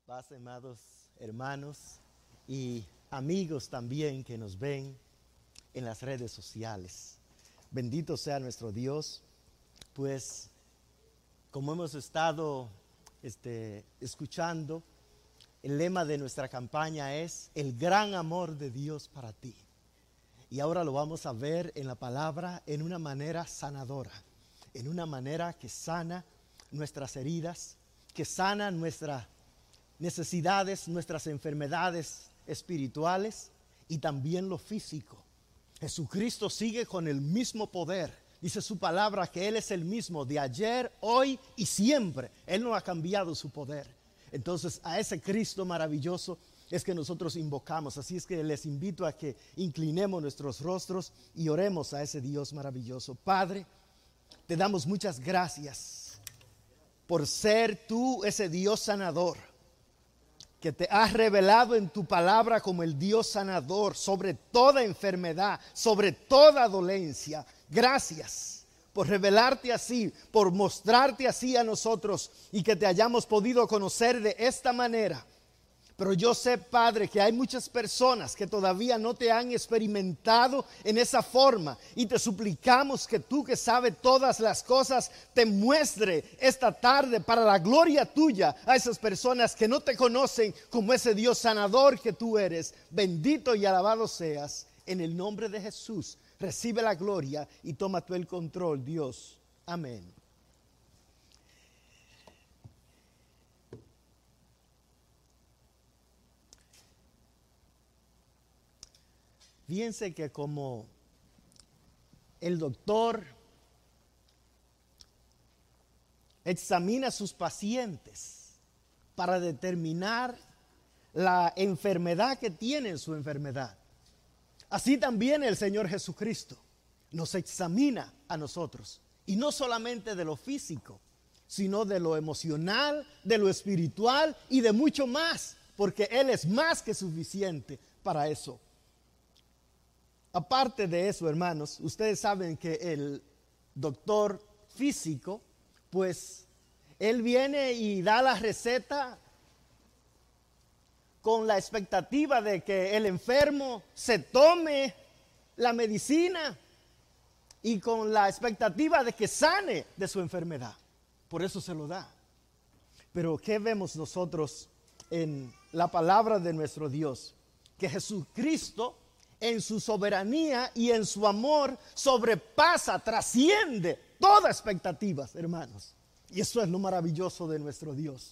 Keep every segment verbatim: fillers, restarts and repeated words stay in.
Paz, amados hermanos y amigos también que nos ven en las redes sociales. Bendito sea nuestro Dios, pues como hemos estado este, escuchando, el lema de nuestra campaña es el gran amor de Dios para ti. Y ahora lo vamos a ver en la palabra en una manera sanadora, en una manera que sana nuestras heridas, que sana nuestras necesidades, nuestras enfermedades espirituales y también lo físico. Jesucristo sigue con el mismo poder. Dice su palabra que Él es el mismo de ayer, hoy y siempre. Él no ha cambiado su poder. Entonces a ese Cristo maravilloso es que nosotros invocamos. Así es que les invito a que inclinemos nuestros rostros y oremos a ese Dios maravilloso. Padre, te damos muchas gracias por ser tú ese Dios sanador, que te has revelado en tu palabra como el Dios sanador sobre toda enfermedad, sobre toda dolencia. Gracias por revelarte así, por mostrarte así a nosotros y que te hayamos podido conocer de esta manera. Pero yo sé, Padre, que hay muchas personas que todavía no te han experimentado en esa forma. Y te suplicamos que tú, que sabes todas las cosas, te muestre esta tarde para la gloria tuya a esas personas que no te conocen como ese Dios sanador que tú eres. Bendito y alabado seas. En el nombre de Jesús, recibe la gloria y toma tú el control, Dios. Amén. Fíjense que como el doctor examina a sus pacientes para determinar la enfermedad que tienen su enfermedad, así también el Señor Jesucristo nos examina a nosotros. Y no solamente de lo físico, sino de lo emocional, de lo espiritual y de mucho más, porque Él es más que suficiente para eso. Aparte de eso, hermanos, ustedes saben que el doctor físico, pues, él viene y da la receta con la expectativa de que el enfermo se tome la medicina y con la expectativa de que sane de su enfermedad. Por eso se lo da. Pero ¿qué vemos nosotros en la palabra de nuestro Dios? Que Jesucristo, en su soberanía y en su amor, sobrepasa, trasciende todas expectativas, hermanos. Y eso es lo maravilloso de nuestro Dios.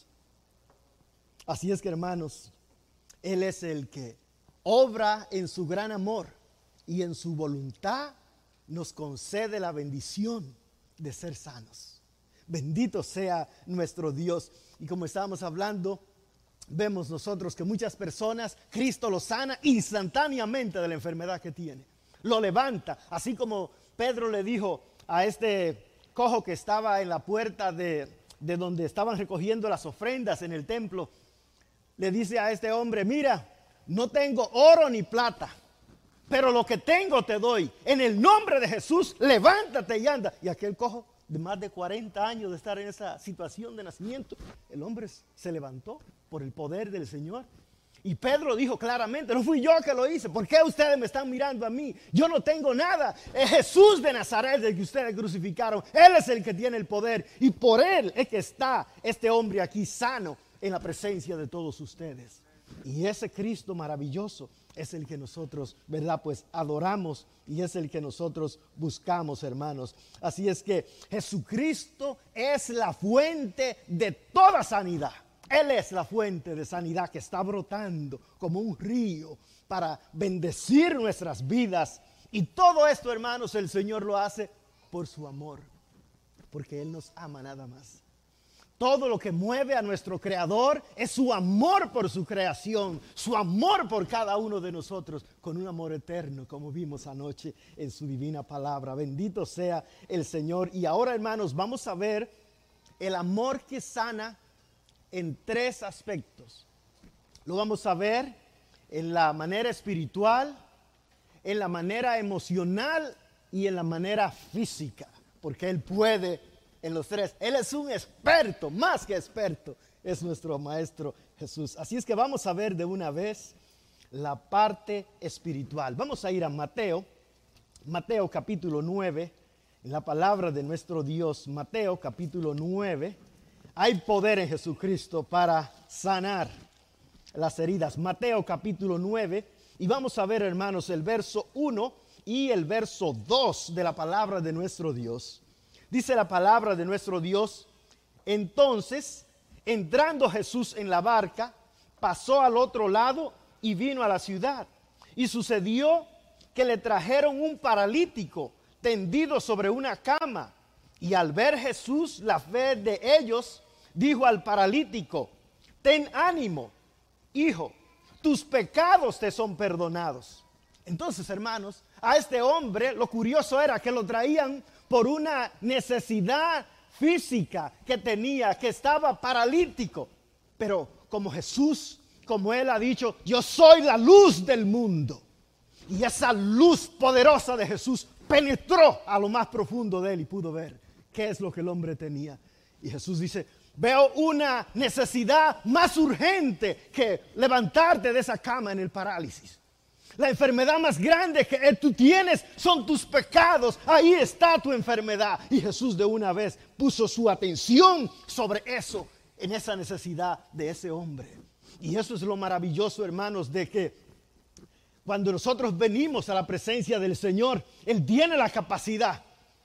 Así es que, hermanos, Él es el que obra en su gran amor y en su voluntad nos concede la bendición de ser sanos. Bendito sea nuestro Dios. Y como estábamos hablando, vemos nosotros que muchas personas, Cristo lo sana instantáneamente de la enfermedad que tiene. Lo levanta, así como Pedro le dijo a este cojo que estaba en la puerta de, de donde estaban recogiendo las ofrendas en el templo. Le dice a este hombre: mira, no tengo oro ni plata, pero lo que tengo te doy. En el nombre de Jesús, levántate y anda. Y aquel cojo, de más de cuarenta años de estar en esa situación de nacimiento, el hombre se levantó por el poder del Señor. Y Pedro dijo claramente: no fui yo que lo hice. ¿Por qué ustedes me están mirando a mí? Yo no tengo nada. Es Jesús de Nazaret el que ustedes crucificaron. Él es el que tiene el poder. Y por Él es que está este hombre aquí sano en la presencia de todos ustedes. Y ese Cristo maravilloso es el que nosotros, ¿verdad? Pues adoramos y es el que nosotros buscamos, hermanos. Así es que Jesucristo es la fuente de toda sanidad. Él es la fuente de sanidad que está brotando como un río para bendecir nuestras vidas. Y todo esto, hermanos, el Señor lo hace por su amor, porque Él nos ama nada más. Todo lo que mueve a nuestro Creador es su amor por su creación, su amor por cada uno de nosotros, con un amor eterno, como vimos anoche en su divina palabra. Bendito sea el Señor. Y ahora, hermanos, vamos a ver el amor que sana en tres aspectos. Lo vamos a ver en la manera espiritual, en la manera emocional y en la manera física, porque Él puede en los tres. Él es un experto, más que experto, es nuestro Maestro Jesús. Así es que vamos a ver de una vez la parte espiritual. Vamos a ir a Mateo, Mateo capítulo nueve, en la palabra de nuestro Dios. Mateo capítulo nueve. Hay poder en Jesucristo para sanar las heridas. Mateo capítulo nueve. Y vamos a ver, hermanos, el verso uno y el verso dos de la palabra de nuestro Dios. Dice la palabra de nuestro Dios: entonces, entrando Jesús en la barca, pasó al otro lado y vino a la ciudad. Y sucedió que le trajeron un paralítico tendido sobre una cama. Y al ver Jesús la fe de ellos, dijo al paralítico: ten ánimo, hijo, tus pecados te son perdonados. Entonces, hermanos, a este hombre lo curioso era que lo traían por una necesidad física que tenía, que estaba paralítico. Pero como Jesús, como él ha dicho, yo soy la luz del mundo. Y esa luz poderosa de Jesús penetró a lo más profundo de él y pudo ver qué es lo que el hombre tenía. Y Jesús dice: veo una necesidad más urgente que levantarte de esa cama en el parálisis. La enfermedad más grande que tú tienes son tus pecados. Ahí está tu enfermedad. Y Jesús de una vez puso su atención sobre eso, en esa necesidad de ese hombre. Y eso es lo maravilloso, hermanos, de que cuando nosotros venimos a la presencia del Señor, Él tiene la capacidad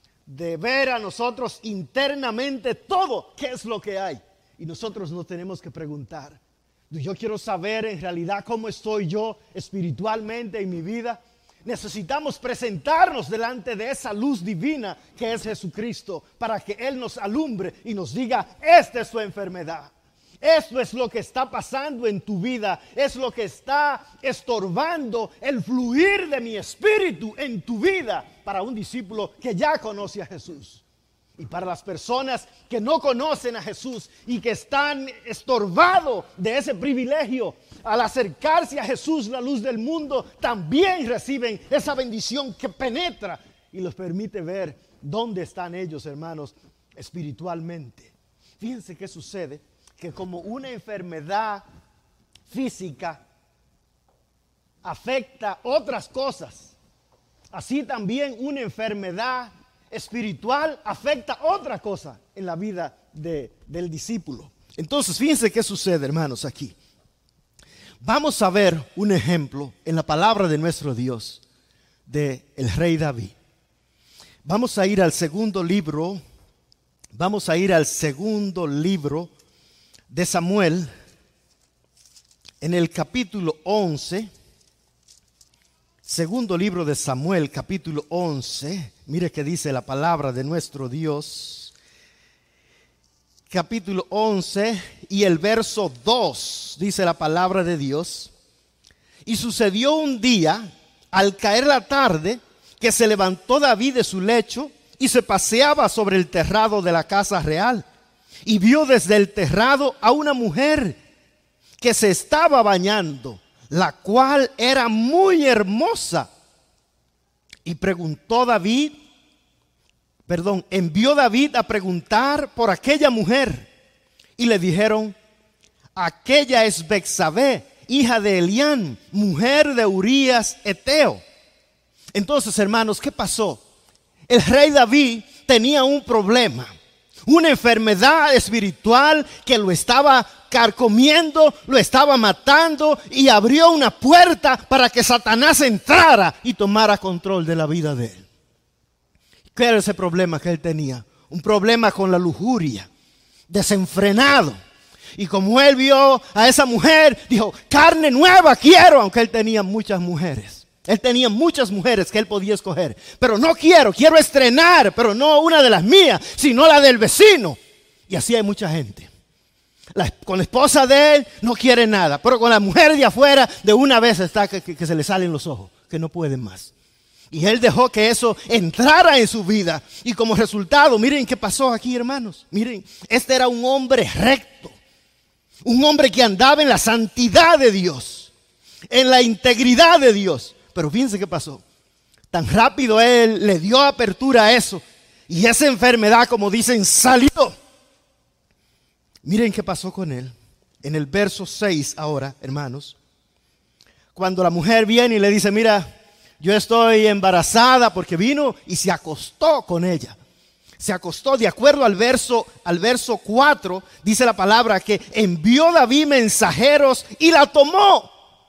de ver a nosotros internamente todo qué es lo que hay. Y nosotros no tenemos que preguntar. Yo quiero saber en realidad cómo estoy yo espiritualmente en mi vida. Necesitamos presentarnos delante de esa luz divina que es Jesucristo, para que Él nos alumbre y nos diga: esta es tu enfermedad. Esto es lo que está pasando en tu vida. Es lo que está estorbando el fluir de mi espíritu en tu vida, para un discípulo que ya conoce a Jesús. Y para las personas que no conocen a Jesús y que están estorbados de ese privilegio, al acercarse a Jesús, la luz del mundo, también reciben esa bendición que penetra y los permite ver dónde están ellos, hermanos, espiritualmente. Fíjense qué sucede, que como una enfermedad física afecta otras cosas, así también una enfermedad espiritual afecta otra cosa en la vida de, del discípulo. Entonces, fíjense qué sucede, hermanos, aquí. Vamos a ver un ejemplo en la palabra de nuestro Dios, de el rey David. Vamos a ir al segundo libro, vamos a ir al segundo libro de Samuel, en el capítulo once. Segundo libro de Samuel, capítulo once. Mire que dice la palabra de nuestro Dios. Capítulo once y el verso dos. Dice la palabra de Dios: y sucedió un día, al caer la tarde, que se levantó David de su lecho y se paseaba sobre el terrado de la casa real. Y vio desde el terrado a una mujer que se estaba bañando, la cual era muy hermosa. Y preguntó David, perdón, envió David a preguntar por aquella mujer. Y le dijeron: aquella es Betsabé, hija de Elián, mujer de Urías Eteo. Entonces, hermanos, ¿qué pasó? El rey David tenía un problema, una enfermedad espiritual que lo estaba carcomiendo, lo estaba matando, y abrió una puerta para que Satanás entrara y tomara control de la vida de él. ¿Qué era ese problema que él tenía? Un problema con la lujuria, desenfrenado. Y como él vio a esa mujer, dijo: carne nueva quiero, aunque él tenía muchas mujeres. Él tenía muchas mujeres que él podía escoger, pero no quiero, quiero estrenar, pero no una de las mías, sino la del vecino. Y así hay mucha gente. La, con la esposa de él no quiere nada, pero con la mujer de afuera de una vez está que, que, que se le salen los ojos, que no pueden más. Y él dejó que eso entrara en su vida. Y como resultado, miren qué pasó aquí, hermanos. Miren, este era un hombre recto, un hombre que andaba en la santidad de Dios, en la integridad de Dios. Pero fíjense qué pasó. Tan rápido él le dio apertura a eso, y esa enfermedad, como dicen, salió. Miren qué pasó con él. En el verso seis ahora, hermanos, cuando la mujer viene y le dice, mira, yo estoy embarazada, porque vino y se acostó con ella. Se acostó, de acuerdo al verso, al verso cuatro, dice la palabra que envió David mensajeros y la tomó.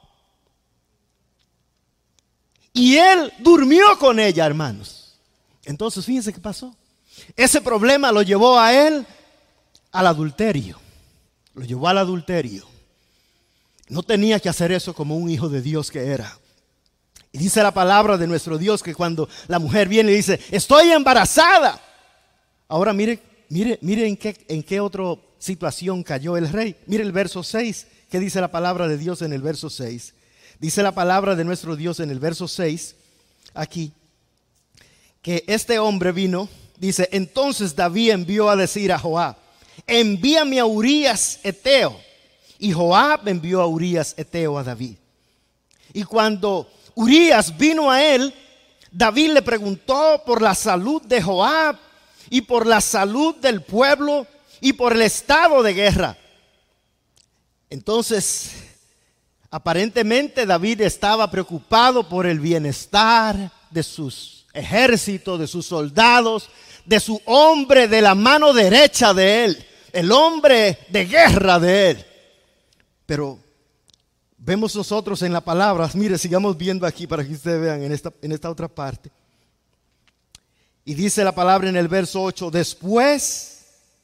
Y él durmió con ella, hermanos. Entonces, fíjense qué pasó. Ese problema lo llevó a él al adulterio. Lo llevó al adulterio. No tenía que hacer eso como un hijo de Dios que era. Y dice la palabra de nuestro Dios que cuando la mujer viene y dice, estoy embarazada. Ahora mire, mire, mire en qué, en qué otra situación cayó el rey. Mire el verso seis. ¿Qué dice la palabra de Dios en el verso seis? Dice la palabra de nuestro Dios en el verso seis, aquí, que este hombre vino, dice, entonces David envió a decir a Joab, envíame a Urías Eteo. Y Joab envió a Urías Eteo a David. Y cuando Urías vino a él, David le preguntó por la salud de Joab y por la salud del pueblo y por el estado de guerra. Entonces, aparentemente David estaba preocupado por el bienestar de sus ejércitos, de sus soldados, de su hombre de la mano derecha de él, el hombre de guerra de él. Pero vemos nosotros en la palabra, mire, sigamos viendo aquí para que ustedes vean en esta, en esta otra parte. Y dice la palabra en el verso ocho, después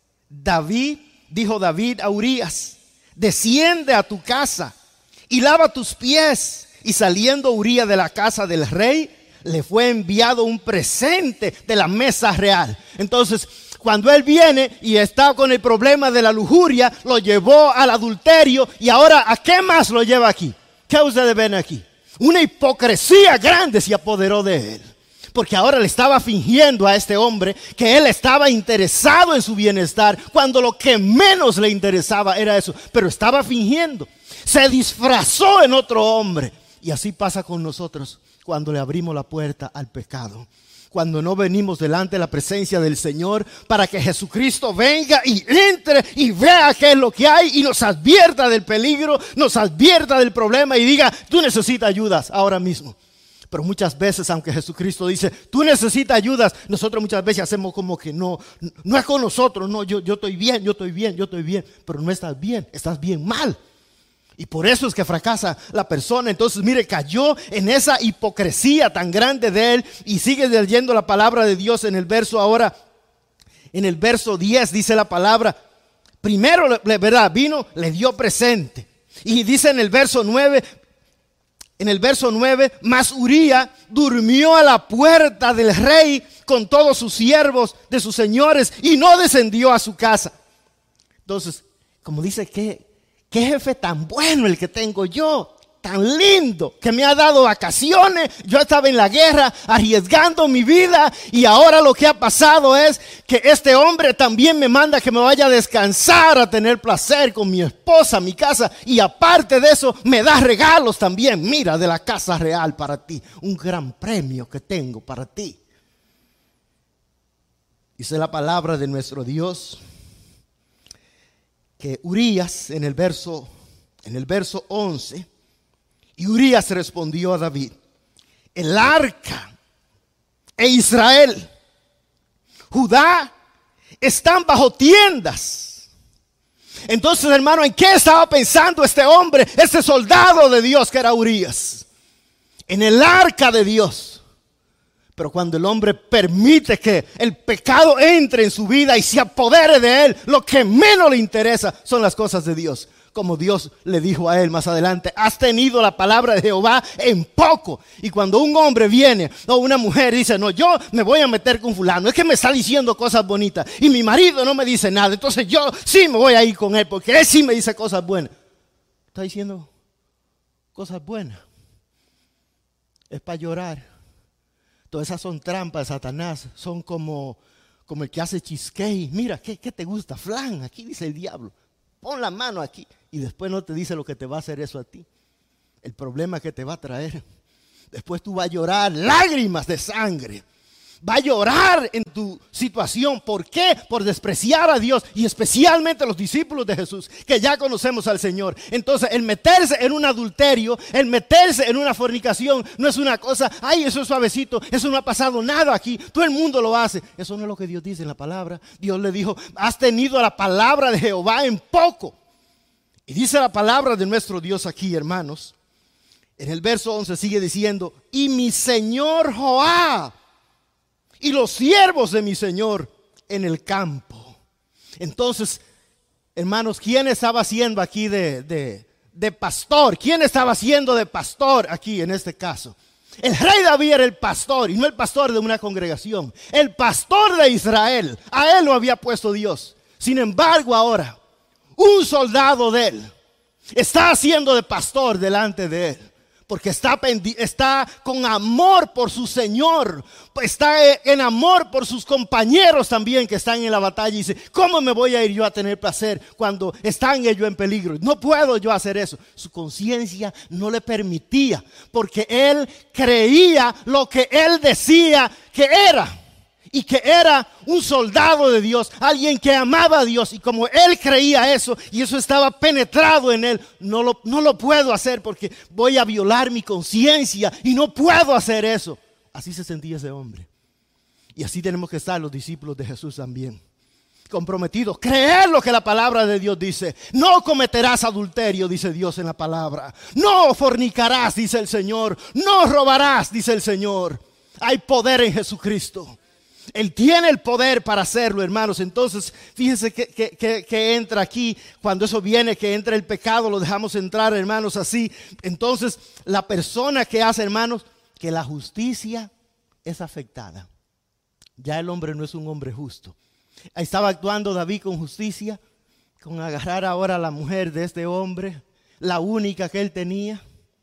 David, dijo David a Urías, desciende a tu casa y lava tus pies. Y saliendo Urías de la casa del rey, le fue enviado un presente de la mesa real. Entonces, cuando él viene y está con el problema de la lujuria, lo llevó al adulterio. Y ahora, ¿a qué más lo lleva aquí? ¿Qué ustedes ven aquí? Una hipocresía grande se apoderó de él. Porque ahora le estaba fingiendo a este hombre que él estaba interesado en su bienestar, cuando lo que menos le interesaba era eso. Pero estaba fingiendo. Se disfrazó en otro hombre. Y así pasa con nosotros cuando le abrimos la puerta al pecado. Cuando no venimos delante de la presencia del Señor para que Jesucristo venga y entre y vea qué es lo que hay y nos advierta del peligro, nos advierta del problema y diga, tú necesitas ayudas ahora mismo. Pero muchas veces, aunque Jesucristo dice, tú necesitas ayudas, nosotros muchas veces hacemos como que no, no es con nosotros, no, yo, yo estoy bien, yo estoy bien, yo estoy bien, pero no estás bien, estás bien mal. Y por eso es que fracasa la persona. Entonces, mire, cayó en esa hipocresía tan grande de él. Y sigue leyendo la palabra de Dios en el verso ahora. En el verso diez dice la palabra. Primero, ¿verdad? Vino, le dio presente. Y dice en el verso nueve. En el verso nueve, mas Urías durmió a la puerta del rey con todos sus siervos de sus señores y no descendió a su casa. Entonces, como dice que... qué jefe tan bueno el que tengo yo, tan lindo, que me ha dado vacaciones. Yo estaba en la guerra arriesgando mi vida y ahora lo que ha pasado es que este hombre también me manda que me vaya a descansar, a tener placer con mi esposa, mi casa, y aparte de eso me da regalos también. Mira, de la casa real para ti, un gran premio que tengo para ti. Dice la palabra de nuestro Dios que Urías en el verso en el verso once, y Urías respondió a David, el arca e Israel, Judá están bajo tiendas. Entonces, hermano, ¿en qué estaba pensando este hombre, este soldado de Dios que era Urías? En el arca de Dios. Pero cuando el hombre permite que el pecado entre en su vida y se apodere de él, lo que menos le interesa son las cosas de Dios. Como Dios le dijo a él más adelante, has tenido la palabra de Jehová en poco. Y cuando un hombre viene o una mujer dice, no, yo me voy a meter con fulano, es que me está diciendo cosas bonitas y mi marido no me dice nada, entonces yo sí me voy a ir con él porque él sí me dice cosas buenas. Está diciendo cosas buenas. Es para llorar. Todas esas son trampas de Satanás, son como, como el que hace cheesecake. Mira, ¿qué, ¿qué te gusta? Flan, aquí dice el diablo. Pon la mano aquí y después no te dice lo que te va a hacer eso a ti. El problema que te va a traer. Después tú vas a llorar lágrimas de sangre. Va a llorar en tu situación. ¿Por qué? Por despreciar a Dios y especialmente a los discípulos de Jesús, que ya conocemos al Señor. Entonces, el meterse en un adulterio, el meterse en una fornicación, no es una cosa, ay, eso es suavecito, eso no ha pasado nada aquí, todo el mundo lo hace. Eso no es lo que Dios dice en la palabra. Dios le dijo, has tenido la palabra de Jehová en poco. Y dice la palabra de nuestro Dios aquí, hermanos. En el verso once sigue diciendo, y mi señor Joab y los siervos de mi señor en el campo. Entonces, hermanos, ¿quién estaba haciendo aquí de, de, de pastor? ¿Quién estaba haciendo de pastor aquí en este caso? El rey David era el pastor y no el pastor de una congregación. El pastor de Israel. A él lo había puesto Dios. Sin embargo, ahora, un soldado de él está haciendo de pastor delante de él. Porque está, está con amor por su Señor. Está en amor por sus compañeros también que están en la batalla. Y dice, ¿cómo me voy a ir yo a tener placer cuando están ellos en peligro? No puedo yo hacer eso. Su conciencia no le permitía. Porque él creía lo que él decía que era. Y que era un soldado de Dios, alguien que amaba a Dios. Y como él creía eso, y eso estaba penetrado en él, no lo, no lo puedo hacer porque voy a violar mi conciencia y no puedo hacer eso. Así se sentía ese hombre. Y así tenemos que estar los discípulos de Jesús también. Comprometidos, creer lo que la palabra de Dios dice. No cometerás adulterio, dice Dios en la palabra. No fornicarás, dice el Señor. No robarás, dice el Señor. Hay poder en Jesucristo. Él tiene el poder para hacerlo, hermanos. Entonces, fíjense que, que, que, que entra aquí. Cuando eso viene, que entra el pecado, lo dejamos entrar, hermanos, así. Entonces, la persona que hace, hermanos, que la justicia es afectada. Ya el hombre no es un hombre justo. Estaba actuando David con justicia, con agarrar ahora a la mujer de este hombre, la única que él tenía.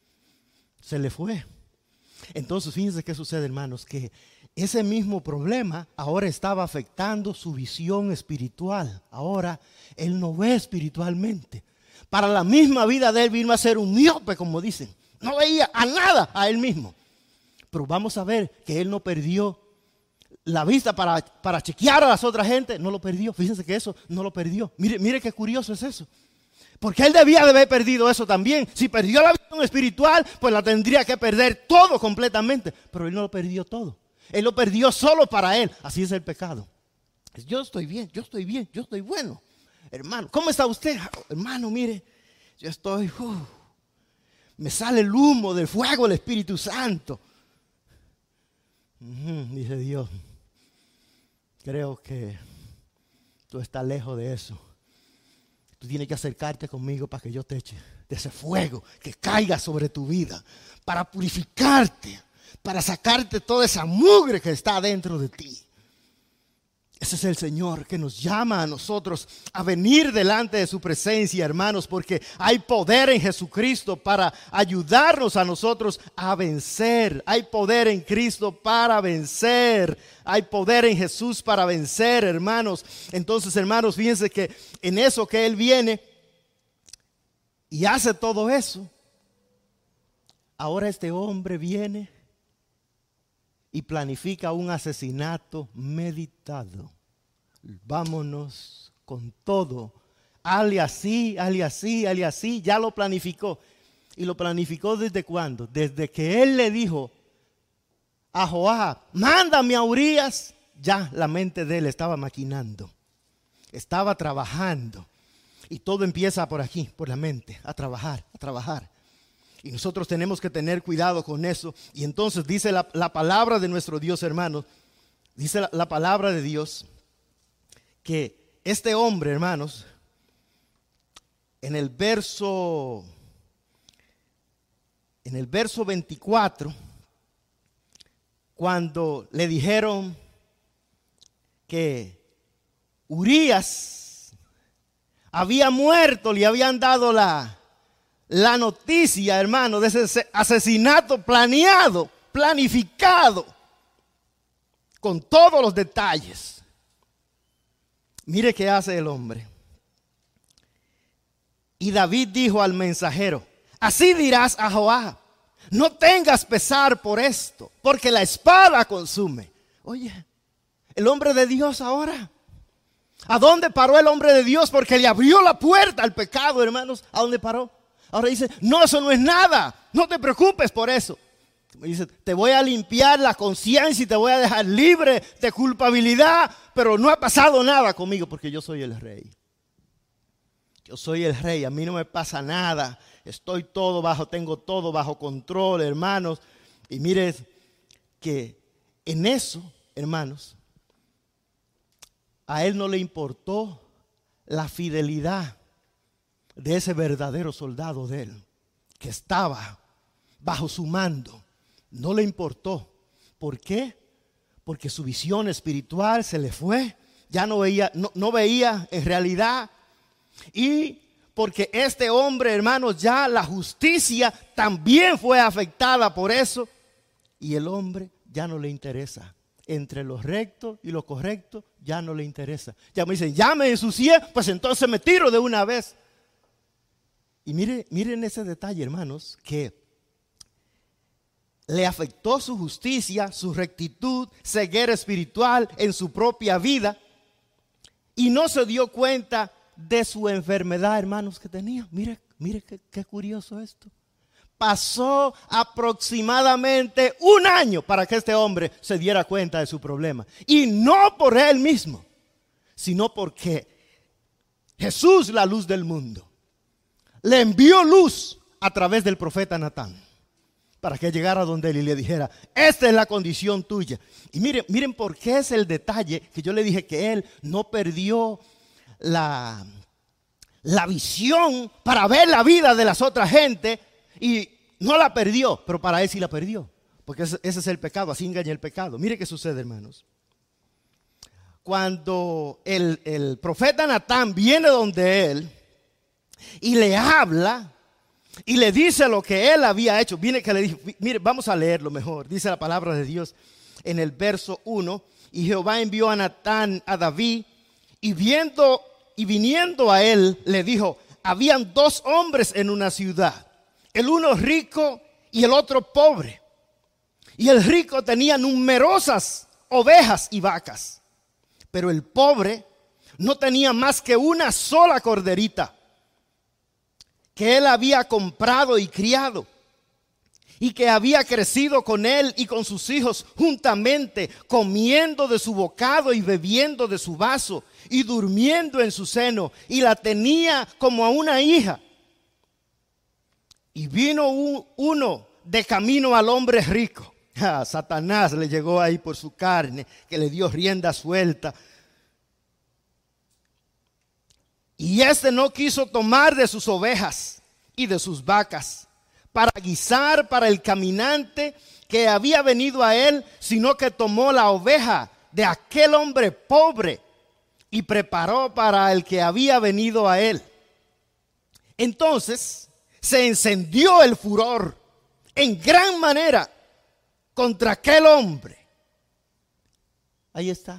Se le fue. Entonces, fíjense qué sucede, hermanos, que ese mismo problema ahora estaba afectando su visión espiritual. Ahora él no ve espiritualmente. Para la misma vida de él vino a ser un miope, como dicen. No veía a nada a él mismo. Pero vamos a ver que él no perdió la vista para, para chequear a las otras gente. No lo perdió. Fíjense que eso no lo perdió. Mire, mire qué curioso es eso. Porque él debía de haber perdido eso también. Si perdió la visión espiritual, pues la tendría que perder todo completamente. Pero él no lo perdió todo. Él lo perdió solo para él. Así es el pecado. Yo estoy bien, yo estoy bien, yo estoy bueno. Hermano, ¿cómo está usted? Hermano, mire, yo estoy... Uh, me sale el humo del fuego del Espíritu Santo. Uh-huh, dice Dios. Creo que tú estás lejos de eso. Tú tienes que acercarte conmigo para que yo te eche de ese fuego que caiga sobre tu vida. Para purificarte. Para sacarte toda esa mugre que está dentro de ti. Ese es el Señor que nos llama a nosotros a venir delante de su presencia, hermanos, porque hay poder en Jesucristo para ayudarnos a nosotros a vencer. Hay poder en Cristo para vencer. Hay poder en Jesús para vencer, hermanos. Entonces, hermanos, fíjense que en eso que Él viene y hace todo eso, ahora este hombre viene y planifica un asesinato meditado. Vámonos con todo. Hale así, hale así, hale así. Ya lo planificó. ¿Y lo planificó desde cuándo? Desde que él le dijo a Joab, mándame a Urías. Ya la mente de él estaba maquinando. Estaba trabajando. Y todo empieza por aquí, por la mente, a trabajar, a trabajar. Y nosotros tenemos que tener cuidado con eso. Y entonces dice la, la palabra de nuestro Dios, hermanos. Dice la, la palabra de Dios que este hombre, hermanos, en el verso, en el verso veinticuatro, cuando le dijeron que Urías había muerto, le habían dado la La noticia, hermano, de ese asesinato planeado, planificado, con todos los detalles. Mire qué hace el hombre. Y David dijo al mensajero, así dirás a Joab, no tengas pesar por esto, porque la espada consume. Oye, el hombre de Dios ahora, ¿a dónde paró el hombre de Dios? Porque le abrió la puerta al pecado, hermanos. ¿A dónde paró? Ahora dice, no, eso no es nada. No te preocupes por eso. Dice, te voy a limpiar la conciencia y te voy a dejar libre de culpabilidad, pero no ha pasado nada conmigo porque yo soy el rey. Yo soy el rey, a mí no me pasa nada. Estoy todo bajo, tengo todo bajo control, hermanos. Y mire que en eso, hermanos, a él no le importó la fidelidad de ese verdadero soldado de él, que estaba bajo su mando. No le importó. ¿Por qué? Porque su visión espiritual se le fue. Ya no veía, no, no veía en realidad. Y porque este hombre, hermanos, ya la justicia también fue afectada por eso. Y el hombre ya no le interesa. Entre lo recto y lo correcto ya no le interesa. Ya me dicen, ya me ensucié, pues entonces me tiro de una vez. Y mire, miren ese detalle, hermanos, que le afectó su justicia, su rectitud, ceguera espiritual en su propia vida. Y no se dio cuenta de su enfermedad, hermanos, que tenía. Mire, mire qué, qué curioso esto. Pasó aproximadamente un año para que este hombre se diera cuenta de su problema. Y no por él mismo, sino porque Jesús, la luz del mundo, le envió luz a través del profeta Natán para que llegara donde él y le dijera, esta es la condición tuya. Y miren, miren por qué es el detalle que yo le dije que él no perdió la, la visión para ver la vida de las otras gente y no la perdió, pero para él sí la perdió, porque ese, ese es el pecado, así engaña el pecado. Mire qué sucede, hermanos. Cuando el, el profeta Natán viene donde él y le habla y le dice lo que él había hecho, viene que le dijo, mire, vamos a leerlo mejor. Dice la palabra de Dios en el verso uno, y Jehová envió a Natán a David, y viendo y viniendo a él, le dijo, habían dos hombres en una ciudad, el uno rico y el otro pobre. Y el rico tenía numerosas ovejas y vacas, pero el pobre no tenía más que una sola corderita que él había comprado y criado, y que había crecido con él y con sus hijos juntamente, comiendo de su bocado y bebiendo de su vaso y durmiendo en su seno, y la tenía como a una hija. Y vino un, uno de camino al hombre rico. Ah, Satanás le llegó ahí por su carne, que le dio rienda suelta. Y este no quiso tomar de sus ovejas y de sus vacas para guisar para el caminante que había venido a él, sino que tomó la oveja de aquel hombre pobre y preparó para el que había venido a él. Entonces se encendió el furor en gran manera contra aquel hombre. Ahí está.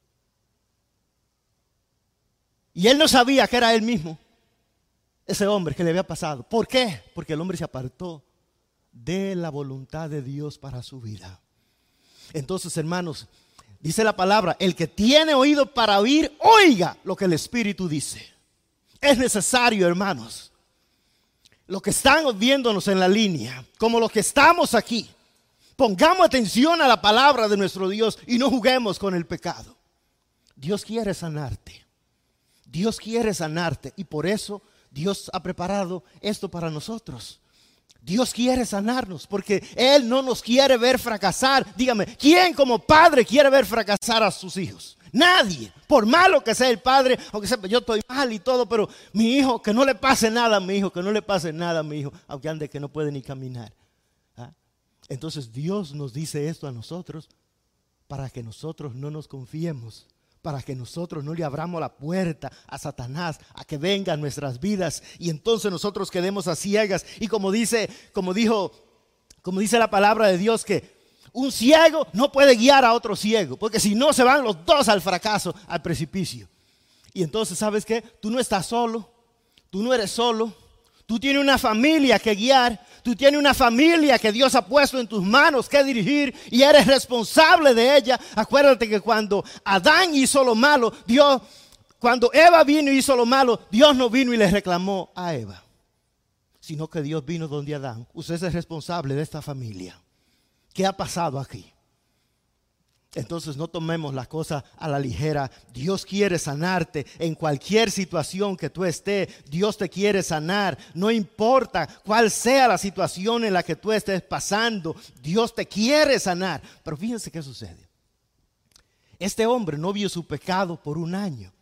Y él no sabía que era él mismo, ese hombre que le había pasado. ¿Por qué? Porque el hombre se apartó de la voluntad de Dios para su vida. Entonces, hermanos, dice la palabra, el que tiene oído para oír, oiga lo que el Espíritu dice. Es necesario, hermanos, los que están viéndonos en la línea, como los que estamos aquí, pongamos atención a la palabra de nuestro Dios y no juguemos con el pecado. Dios quiere sanarte. Dios quiere sanarte y por eso Dios ha preparado esto para nosotros. Dios quiere sanarnos porque Él no nos quiere ver fracasar. Dígame, ¿quién como padre quiere ver fracasar a sus hijos? Nadie, por malo que sea el padre, aunque sepa yo estoy mal y todo, pero mi hijo, que no le pase nada a mi hijo, que no le pase nada a mi hijo, aunque ande que no puede ni caminar. ¿Ah? Entonces Dios nos dice esto a nosotros para que nosotros no nos confiemos, para que nosotros no le abramos la puerta a Satanás, a que venga a nuestras vidas y entonces nosotros quedemos a ciegas. Y como dice, como dijo, como dice la palabra de Dios, que un ciego no puede guiar a otro ciego, porque si no se van los dos al fracaso, al precipicio. Y entonces, ¿sabes qué? Tú no estás solo, tú no eres solo, tú tienes una familia que guiar, Tú tienes una familia que Dios ha puesto en tus manos que dirigir y eres responsable de ella. Acuérdate que cuando Adán hizo lo malo, Dios, cuando Eva vino y hizo lo malo, Dios no vino y le reclamó a Eva, sino que Dios vino donde Adán. Usted es responsable de esta familia. ¿Qué ha pasado aquí? Entonces no tomemos las cosas a la ligera. Dios quiere sanarte en cualquier situación que tú estés. Dios te quiere sanar. No importa cuál sea la situación en la que tú estés pasando. Dios te quiere sanar. Pero fíjense qué sucede. Este hombre no vio su pecado por un año.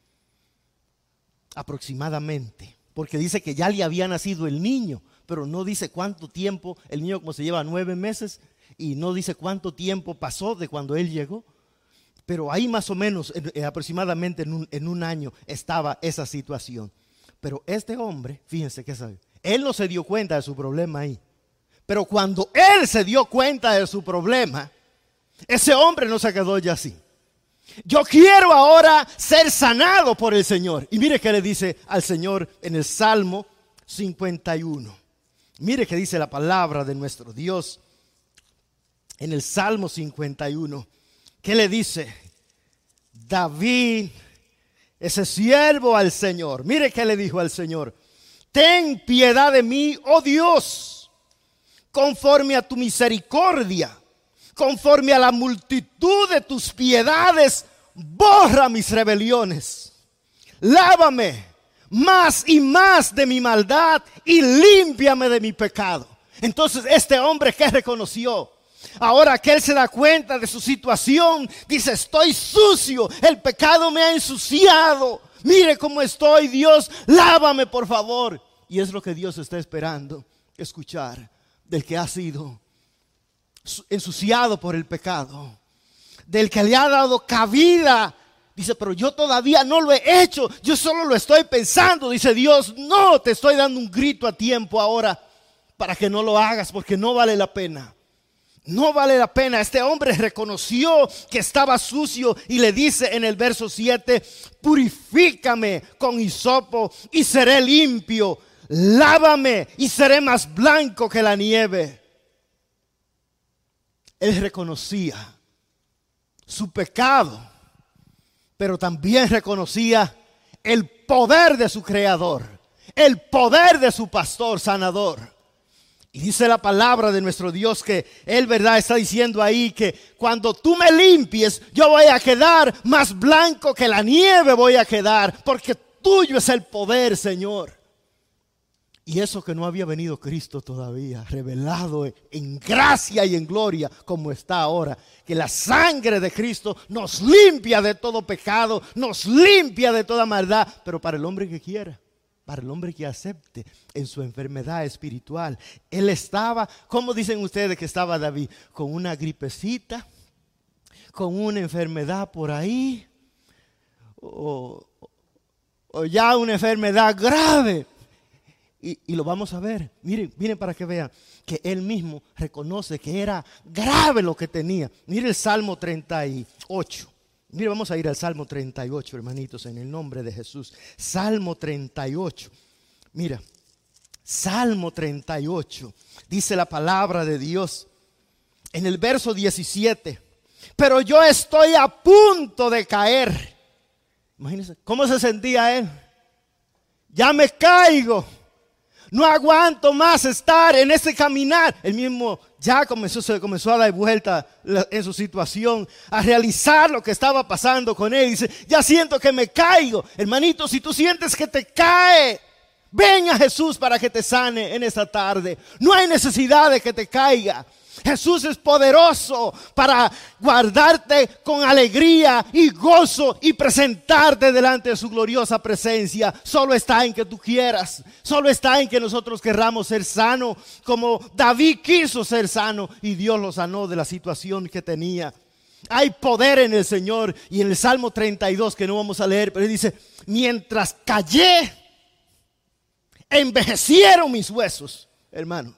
Aproximadamente. Porque dice que ya le había nacido el niño. Pero no dice cuánto tiempo. El niño como se lleva nueve meses. Y no dice cuánto tiempo pasó de cuando él llegó. Pero ahí más o menos, eh, aproximadamente en un, en un año estaba esa situación. Pero este hombre, fíjense que sabe, él no se dio cuenta de su problema ahí. Pero cuando él se dio cuenta de su problema, ese hombre no se quedó ya así. Yo quiero ahora ser sanado por el Señor. Y mire qué le dice al Señor en el Salmo cincuenta y uno. Mire qué dice la palabra de nuestro Dios. En el Salmo cincuenta y uno, ¿qué le dice? David, ese siervo al Señor. Mire qué le dijo al Señor. Ten piedad de mí, oh Dios, conforme a tu misericordia, conforme a la multitud de tus piedades, borra mis rebeliones. Lávame más y más de mi maldad y límpiame de mi pecado. Entonces este hombre que reconoció, ahora que él se da cuenta de su situación, dice: estoy sucio, el pecado me ha ensuciado. Mire cómo estoy, Dios, lávame por favor. Y es lo que Dios está esperando escuchar del que ha sido ensuciado por el pecado, del que le ha dado cabida. Dice: pero yo todavía no lo he hecho, yo solo lo estoy pensando. Dice Dios: no, te estoy dando un grito a tiempo ahora para que no lo hagas, porque no vale la pena. No vale la pena. Este hombre reconoció que estaba sucio y le dice en el verso siete: purifícame con hisopo y seré limpio. Lávame y seré más blanco que la nieve. Él reconocía su pecado, pero también reconocía el poder de su creador, el poder de su pastor sanador. Y dice la palabra de nuestro Dios que Él, verdad, está diciendo ahí que cuando tú me limpies, yo voy a quedar más blanco que la nieve, voy a quedar, porque tuyo es el poder, Señor. Y eso que no había venido Cristo todavía, revelado en gracia y en gloria como está ahora. Que la sangre de Cristo nos limpia de todo pecado, nos limpia de toda maldad, pero para el hombre que quiera. Para el hombre que acepte en su enfermedad espiritual. Él estaba, ¿cómo dicen ustedes que estaba David? Con una gripecita, con una enfermedad por ahí, o, o ya una enfermedad grave. Y, y lo vamos a ver. Miren, miren para que vean que él mismo reconoce que era grave lo que tenía. Miren el Salmo treinta y ocho. Mire, vamos a ir al Salmo treinta y ocho, hermanitos, en el nombre de Jesús. Salmo treinta y ocho. Mira, Salmo treinta y ocho. Dice la palabra de Dios en el verso diecisiete. Pero yo estoy a punto de caer. Imagínense, ¿cómo se sentía él? Ya me caigo. No aguanto más estar en ese caminar. Él mismo ya comenzó, se comenzó a dar vuelta en su situación, a realizar lo que estaba pasando con él. Dice: ya siento que me caigo. Hermanito, si tú sientes que te cae, ven a Jesús para que te sane en esta tarde. No hay necesidad de que te caiga. Jesús es poderoso para guardarte con alegría y gozo y presentarte delante de su gloriosa presencia. Solo está en que tú quieras. Solo está en que nosotros querramos ser sanos, como David quiso ser sano y Dios lo sanó de la situación que tenía. Hay poder en el Señor. Y en el Salmo treinta y dos, que no vamos a leer, pero dice: mientras callé, envejecieron mis huesos. Hermano,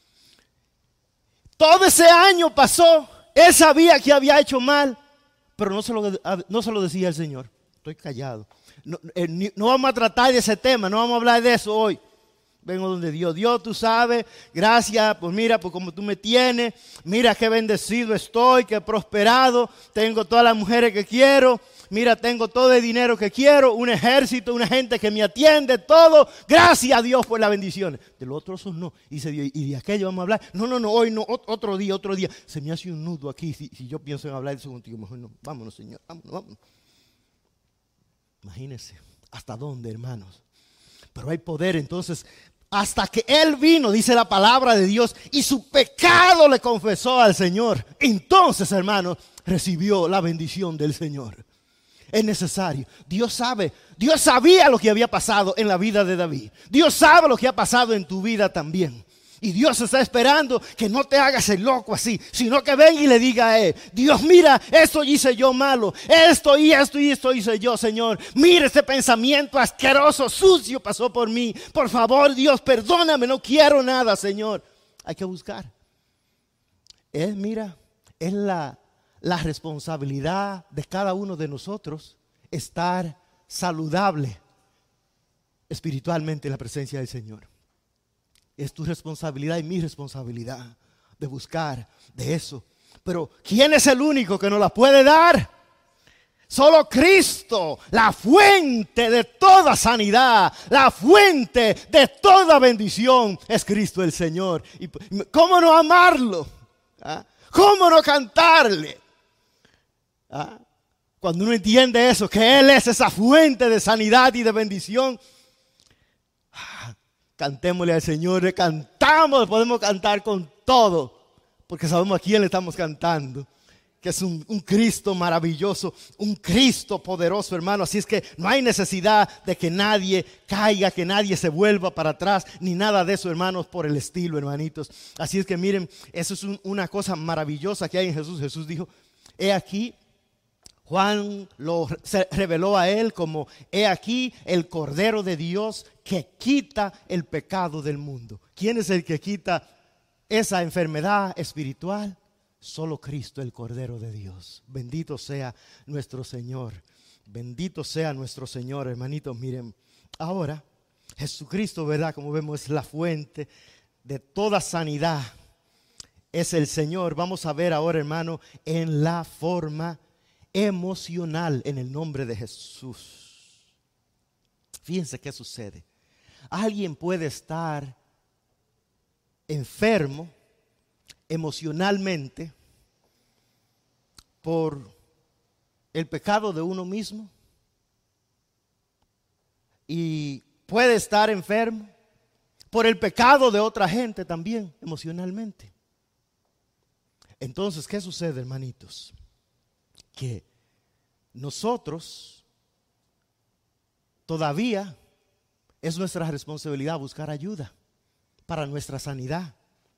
todo ese año pasó, él sabía que había hecho mal, pero no se lo, no se lo decía el Señor. Estoy callado. No, eh, no vamos a tratar de ese tema, no vamos a hablar de eso hoy. Vengo donde Dios. Dios, tú sabes, gracias, pues mira, pues como tú me tienes, mira qué bendecido estoy, qué prosperado, tengo todas las mujeres que quiero, mira, tengo todo el dinero que quiero, un ejército, una gente que me atiende, todo. Gracias a Dios por las bendiciones. De los otros no. Y, se, y de aquello vamos a hablar. No, no, no, hoy no, otro día, otro día. Se me hace un nudo aquí. Si, si yo pienso en hablar de eso contigo, mejor no. Vámonos, Señor, vámonos, vámonos. Imagínense, ¿hasta dónde, hermanos? Pero hay poder, entonces, hasta que Él vino, dice la palabra de Dios, y su pecado le confesó al Señor. Entonces, hermanos, recibió la bendición del Señor. Es necesario. Dios sabe, Dios sabía lo que había pasado en la vida de David. Dios sabe lo que ha pasado en tu vida también. Y Dios está esperando que no te hagas el loco así, sino que venga y le diga a Él: Dios, mira, esto hice yo malo, esto y esto y esto hice yo, Señor. Mira, este pensamiento asqueroso, sucio pasó por mí. Por favor, Dios, perdóname, no quiero nada, Señor. Hay que buscar. Él, mira, es la, la responsabilidad de cada uno de nosotros estar saludable espiritualmente en la presencia del Señor. Es tu responsabilidad y mi responsabilidad de buscar de eso. Pero ¿quién es el único que nos la puede dar? Solo Cristo, la fuente de toda sanidad, la fuente de toda bendición es Cristo el Señor. ¿Y cómo no amarlo? ¿Ah? ¿Cómo no cantarle? ¿Ah? Cuando uno entiende eso, que Él es esa fuente de sanidad y de bendición, cantémosle al Señor. Le cantamos, podemos cantar con todo, porque sabemos a quién le estamos cantando, que es un, un Cristo maravilloso, un Cristo poderoso, hermano. Así es que no hay necesidad de que nadie caiga, que nadie se vuelva para atrás, ni nada de eso, hermanos, por el estilo, hermanitos. Así es que miren, eso es un, una cosa maravillosa que hay en Jesús. Jesús dijo: he aquí, Juan lo se reveló a él como: he aquí el Cordero de Dios que quita el pecado del mundo. ¿Quién es el que quita esa enfermedad espiritual? Solo Cristo, el Cordero de Dios. Bendito sea nuestro Señor. Bendito sea nuestro Señor, hermanitos. Miren, ahora Jesucristo, ¿verdad? Como vemos, es la fuente de toda sanidad. Es el Señor. Vamos a ver ahora, hermano, en la forma emocional, en el nombre de Jesús. Fíjense qué sucede. Alguien puede estar enfermo emocionalmente por el pecado de uno mismo, y puede estar enfermo por el pecado de otra gente también emocionalmente. Entonces, ¿qué sucede, hermanitos? Que nosotros todavía es nuestra responsabilidad buscar ayuda para nuestra sanidad.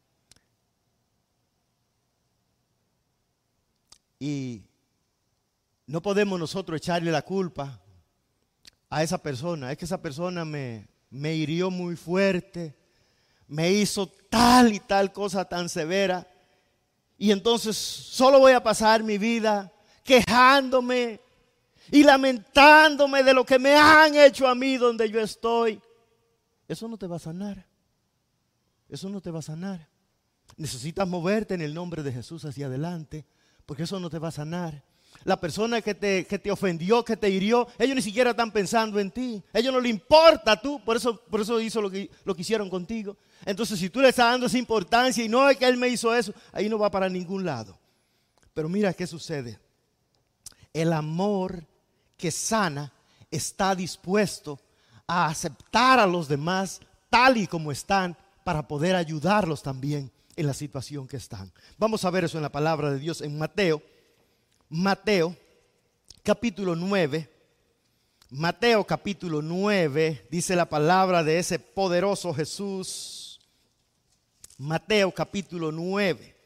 Y no podemos nosotros echarle la culpa a esa persona. Es que esa persona me, me hirió muy fuerte, me hizo tal y tal cosa tan severa, y entonces solo voy a pasar mi vida quejándome y lamentándome de lo que me han hecho a mí donde yo estoy. Eso no te va a sanar. Eso no te va a sanar. Necesitas moverte en el nombre de Jesús hacia adelante, porque eso no te va a sanar. La persona que te, que te ofendió, que te hirió, ellos ni siquiera están pensando en ti. A ellos no les importa tú, por eso, por eso hizo lo que, lo que hicieron contigo. Entonces, si tú le estás dando esa importancia y no es que él me hizo eso, ahí no va para ningún lado. Pero mira qué sucede. El amor que sana está dispuesto a aceptar a los demás tal y como están, para poder ayudarlos también en la situación que están. Vamos a ver eso en la palabra de Dios en Mateo. Mateo capítulo nueve. Mateo capítulo nueve, dice la palabra de ese poderoso Jesús. Mateo capítulo nueve.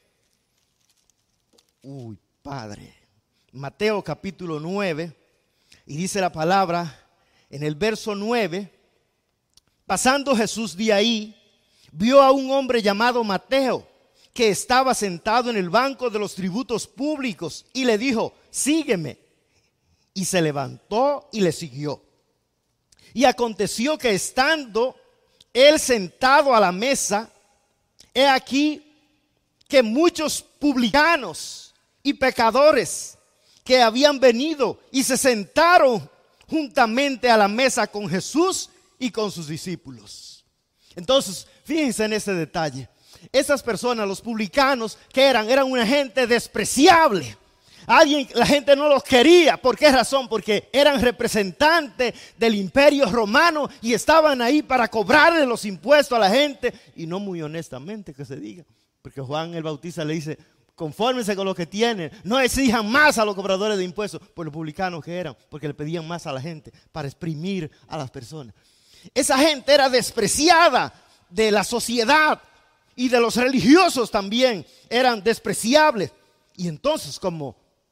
Uy, Padre. Mateo capítulo nueve, y dice la palabra en el verso nueve: pasando Jesús de ahí, vio a un hombre llamado Mateo, que estaba sentado en el banco de los tributos públicos, y le dijo: sígueme. Y se levantó y le siguió. Y aconteció que estando él sentado a la mesa, he aquí que muchos publicanos y pecadores que habían venido y se sentaron juntamente a la mesa con Jesús y con sus discípulos. Entonces, fíjense en ese detalle. Esas personas, los publicanos, que eran, eran una gente despreciable. Alguien, la gente no los quería. ¿Por qué razón? Porque eran representantes del imperio romano y estaban ahí para cobrarle los impuestos a la gente, y no muy honestamente que se diga, porque Juan el Bautista le dice: confórmense con lo que tienen, no exijan más a los cobradores de impuestos. Por los publicanos que eran, porque le pedían más a la gente para exprimir a las personas. Esa gente era despreciada de la sociedad, y de los religiosos también eran despreciables. Y entonces, como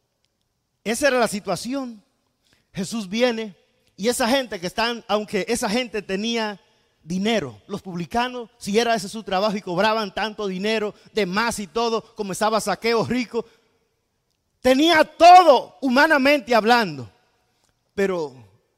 esa era la situación, Jesús viene, y esa gente que están, aunque esa gente tenía dinero, los publicanos, si era ese su trabajo y cobraban tanto dinero de más y todo, como estaba Zaqueo rico, tenía todo humanamente hablando, pero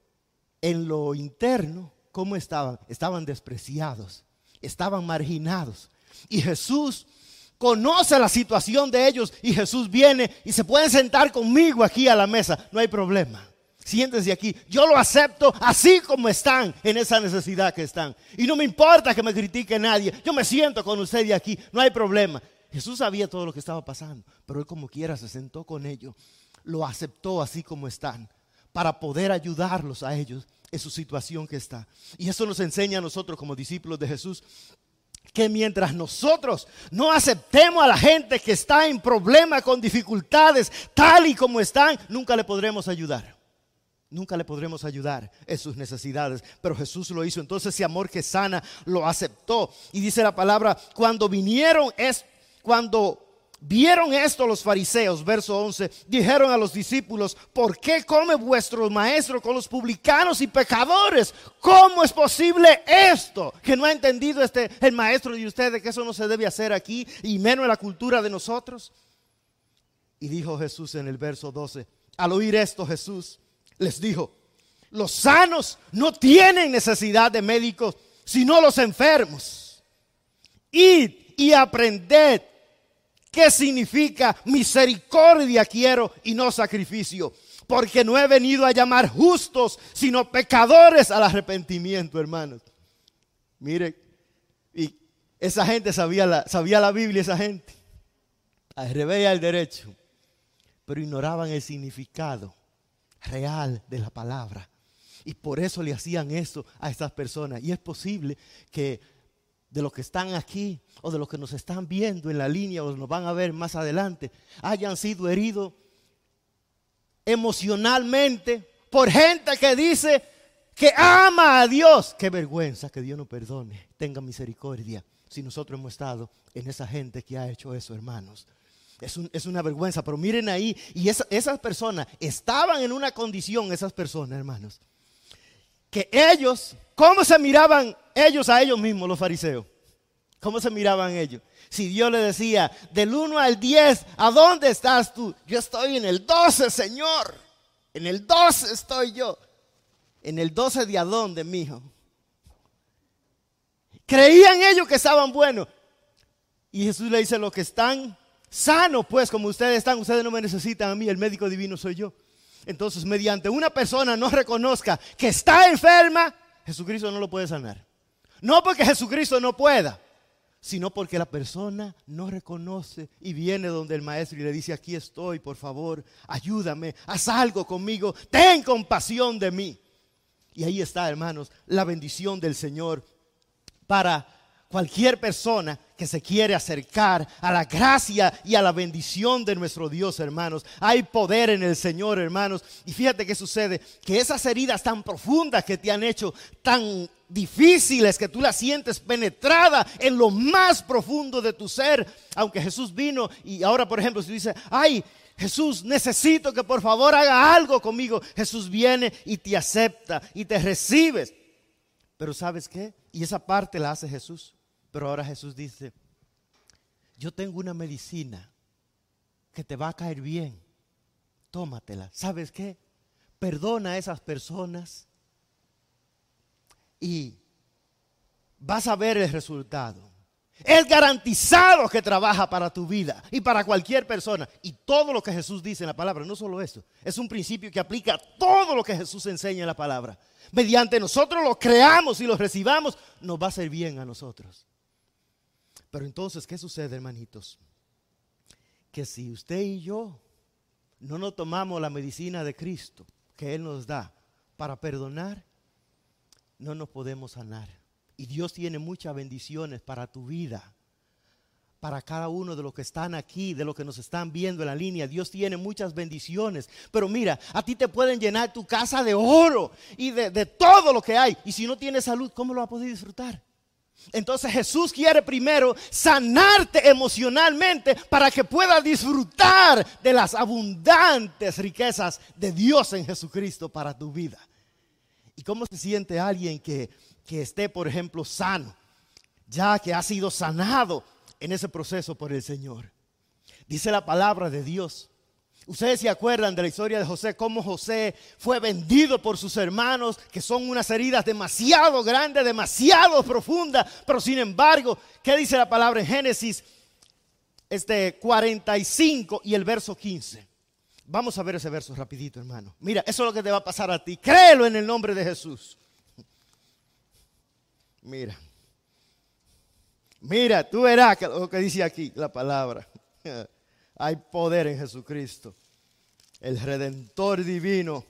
en lo interno, ¿cómo estaban? Estaban despreciados, estaban marginados. Y Jesús conoce la situación de ellos, y Jesús viene y se pueden sentar conmigo aquí a la mesa, no hay problema. Siéntense aquí, yo lo acepto así como están, en esa necesidad que están. Y no me importa que me critique nadie, yo me siento con ustedes aquí, no hay problema. Jesús sabía todo lo que estaba pasando, pero él como quiera se sentó con ellos, lo aceptó así como están, para poder ayudarlos a ellos en su situación que está. Y eso nos enseña a nosotros como discípulos de Jesús, que mientras nosotros no aceptemos a la gente que está en problemas, con dificultades, tal y como están, nunca le podremos ayudar. Nunca le podremos ayudar en sus necesidades, pero Jesús lo hizo. Entonces ese amor que sana lo aceptó. Y dice la palabra, cuando vinieron, es, cuando vieron esto los fariseos, verso once, dijeron a los discípulos: ¿por qué come vuestro maestro con los publicanos y pecadores? ¿Cómo es posible esto? Que no ha entendido este, el maestro de ustedes, que eso no se debe hacer aquí, y menos en la cultura de nosotros. Y dijo Jesús en el verso doce, al oír esto Jesús les dijo: los sanos no tienen necesidad de médicos, sino los enfermos. Id y aprended qué significa misericordia quiero y no sacrificio, porque no he venido a llamar justos, sino pecadores al arrepentimiento, hermanos. Mire, y esa gente sabía la, sabía la Biblia, esa gente, al revés y al derecho, pero ignoraban el significado real de la palabra, y por eso le hacían eso a estas personas. Y es posible que de los que están aquí, o de los que nos están viendo en la línea, o nos van a ver más adelante, hayan sido heridos emocionalmente por gente que dice que ama a Dios. Qué vergüenza, que Dios nos perdone, tenga misericordia, si nosotros hemos estado en esa gente que ha hecho eso, hermanos. Es, un, es una vergüenza, pero miren ahí, y esa, esas personas estaban en una condición, esas personas, hermanos, que ellos, ¿cómo se miraban ellos a ellos mismos, los fariseos? ¿Cómo se miraban ellos? Si Dios le decía, del uno al diez, ¿a dónde estás tú? Yo estoy en el doce, Señor, en el doce estoy yo. ¿En el doce de a dónde, mijo? Creían ellos que estaban buenos. Y Jesús le dice, los que están sanos, pues como ustedes están, ustedes no me necesitan a mí, el médico divino soy yo. Entonces, mediante una persona no reconozca que está enferma, Jesucristo no lo puede sanar. No porque Jesucristo no pueda, sino porque la persona no reconoce y viene donde el maestro y le dice: aquí estoy, por favor, ayúdame, haz algo conmigo, ten compasión de mí. Y ahí está, hermanos, la bendición del Señor para cualquier persona que se quiere acercar a la gracia y a la bendición de nuestro Dios, hermanos. Hay poder en el Señor, hermanos. Y fíjate qué sucede, que esas heridas tan profundas que te han hecho tan difíciles, que tú las sientes penetrada en lo más profundo de tu ser, aunque Jesús vino y ahora, por ejemplo, si tú dices: ay, Jesús, necesito que por favor haga algo conmigo, Jesús viene y te acepta y te recibes. Pero ¿sabes qué? Y esa parte la hace Jesús. Pero ahora Jesús dice: yo tengo una medicina que te va a caer bien, tómatela. ¿Sabes qué? Perdona a esas personas y vas a ver el resultado. Es garantizado que trabaja para tu vida y para cualquier persona. Y todo lo que Jesús dice en la palabra, no solo esto, es un principio que aplica a todo lo que Jesús enseña en la palabra. Mediante nosotros lo creamos y lo recibamos, nos va a hacer bien a nosotros. Pero entonces, ¿qué sucede, hermanitos? Que si usted y yo no nos tomamos la medicina de Cristo que Él nos da para perdonar, no nos podemos sanar. Y Dios tiene muchas bendiciones para tu vida, para cada uno de los que están aquí, de los que nos están viendo en la línea. Dios tiene muchas bendiciones. Pero mira, a ti te pueden llenar tu casa de oro y de, de todo lo que hay. Y si no tienes salud, ¿cómo lo vas a poder disfrutar? Entonces Jesús quiere primero sanarte emocionalmente para que puedas disfrutar de las abundantes riquezas de Dios en Jesucristo para tu vida. ¿Y cómo se siente alguien que, que esté, por ejemplo, sano, ya que ha sido sanado en ese proceso por el Señor? Dice la palabra de Dios. Ustedes se acuerdan de la historia de José, cómo José fue vendido por sus hermanos, que son unas heridas demasiado grandes, demasiado profundas, pero sin embargo, ¿qué dice la palabra en Génesis este, cuarenta y cinco y el verso quince? Vamos a ver ese verso rapidito, hermano. Mira, eso es lo que te va a pasar a ti. Créelo en el nombre de Jesús. Mira. Mira, tú verás lo que dice aquí la palabra. Hay poder en Jesucristo, el Redentor divino.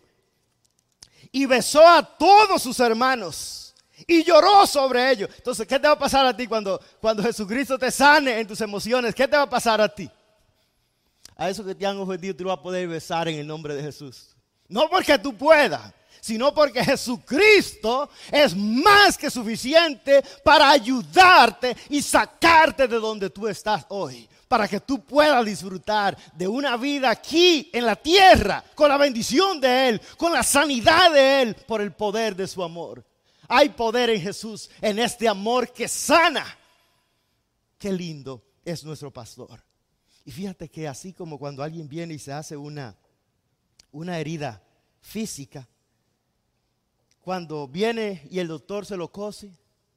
Y besó a todos sus hermanos y lloró sobre ellos. Entonces, ¿qué te va a pasar a ti cuando, cuando Jesucristo te sane en tus emociones? ¿Qué te va a pasar a ti? A esos que te han ofendido tú lo vas a poder besar en el nombre de Jesús. No porque tú puedas, sino porque Jesucristo es más que suficiente para ayudarte y sacarte de donde tú estás hoy, para que tú puedas disfrutar de una vida aquí en la tierra, con la bendición de Él, con la sanidad de Él, por el poder de su amor. Hay poder en Jesús, en este amor que sana. Qué lindo es nuestro pastor. Y fíjate que así como cuando alguien viene y se hace una, una herida física, cuando viene y el doctor se lo cose,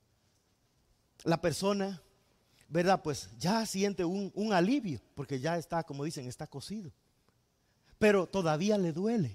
la persona, ¿verdad? Pues ya siente un, un alivio, porque ya está, como dicen, está cosido. Pero todavía le duele.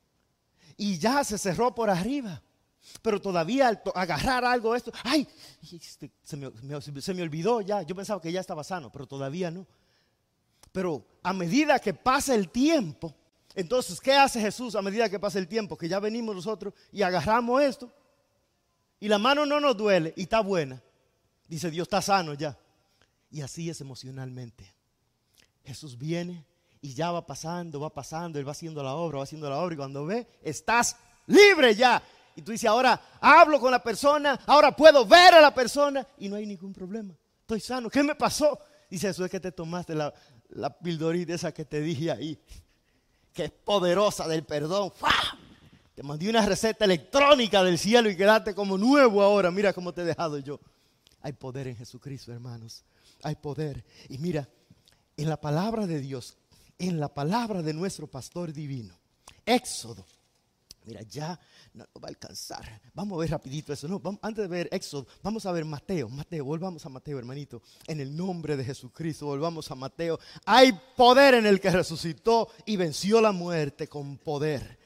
Y ya se cerró por arriba. Pero todavía al agarrar algo esto, ¡ay! Se me, me, se me olvidó ya. Yo pensaba que ya estaba sano, pero todavía no. Pero a medida que pasa el tiempo, entonces, ¿qué hace Jesús a medida que pasa el tiempo? Que ya venimos nosotros y agarramos esto y la mano no nos duele y está buena. Dice, Dios está sano ya. Y así es emocionalmente. Jesús viene y ya va pasando, va pasando, Él va haciendo la obra, va haciendo la obra. Y cuando ve, estás libre ya. Y tú dices, ahora hablo con la persona, ahora puedo ver a la persona y no hay ningún problema. Estoy sano. ¿Qué me pasó? Dice, eso es que te tomaste la, la pildorita esa que te dije ahí, que es poderosa del perdón. ¡Fua! Te mandé una receta electrónica del cielo y quedaste como nuevo ahora. Mira cómo te he dejado yo. Hay poder en Jesucristo, hermanos. Hay poder. Y mira, en la palabra de Dios, en la palabra de nuestro pastor divino, Éxodo. Mira, ya no va a alcanzar. Vamos a ver rapidito eso. No, vamos, antes de ver Éxodo, vamos a ver Mateo. Mateo, volvamos a Mateo, hermanito. En el nombre de Jesucristo, volvamos a Mateo. Hay poder en el que resucitó y venció la muerte con poder.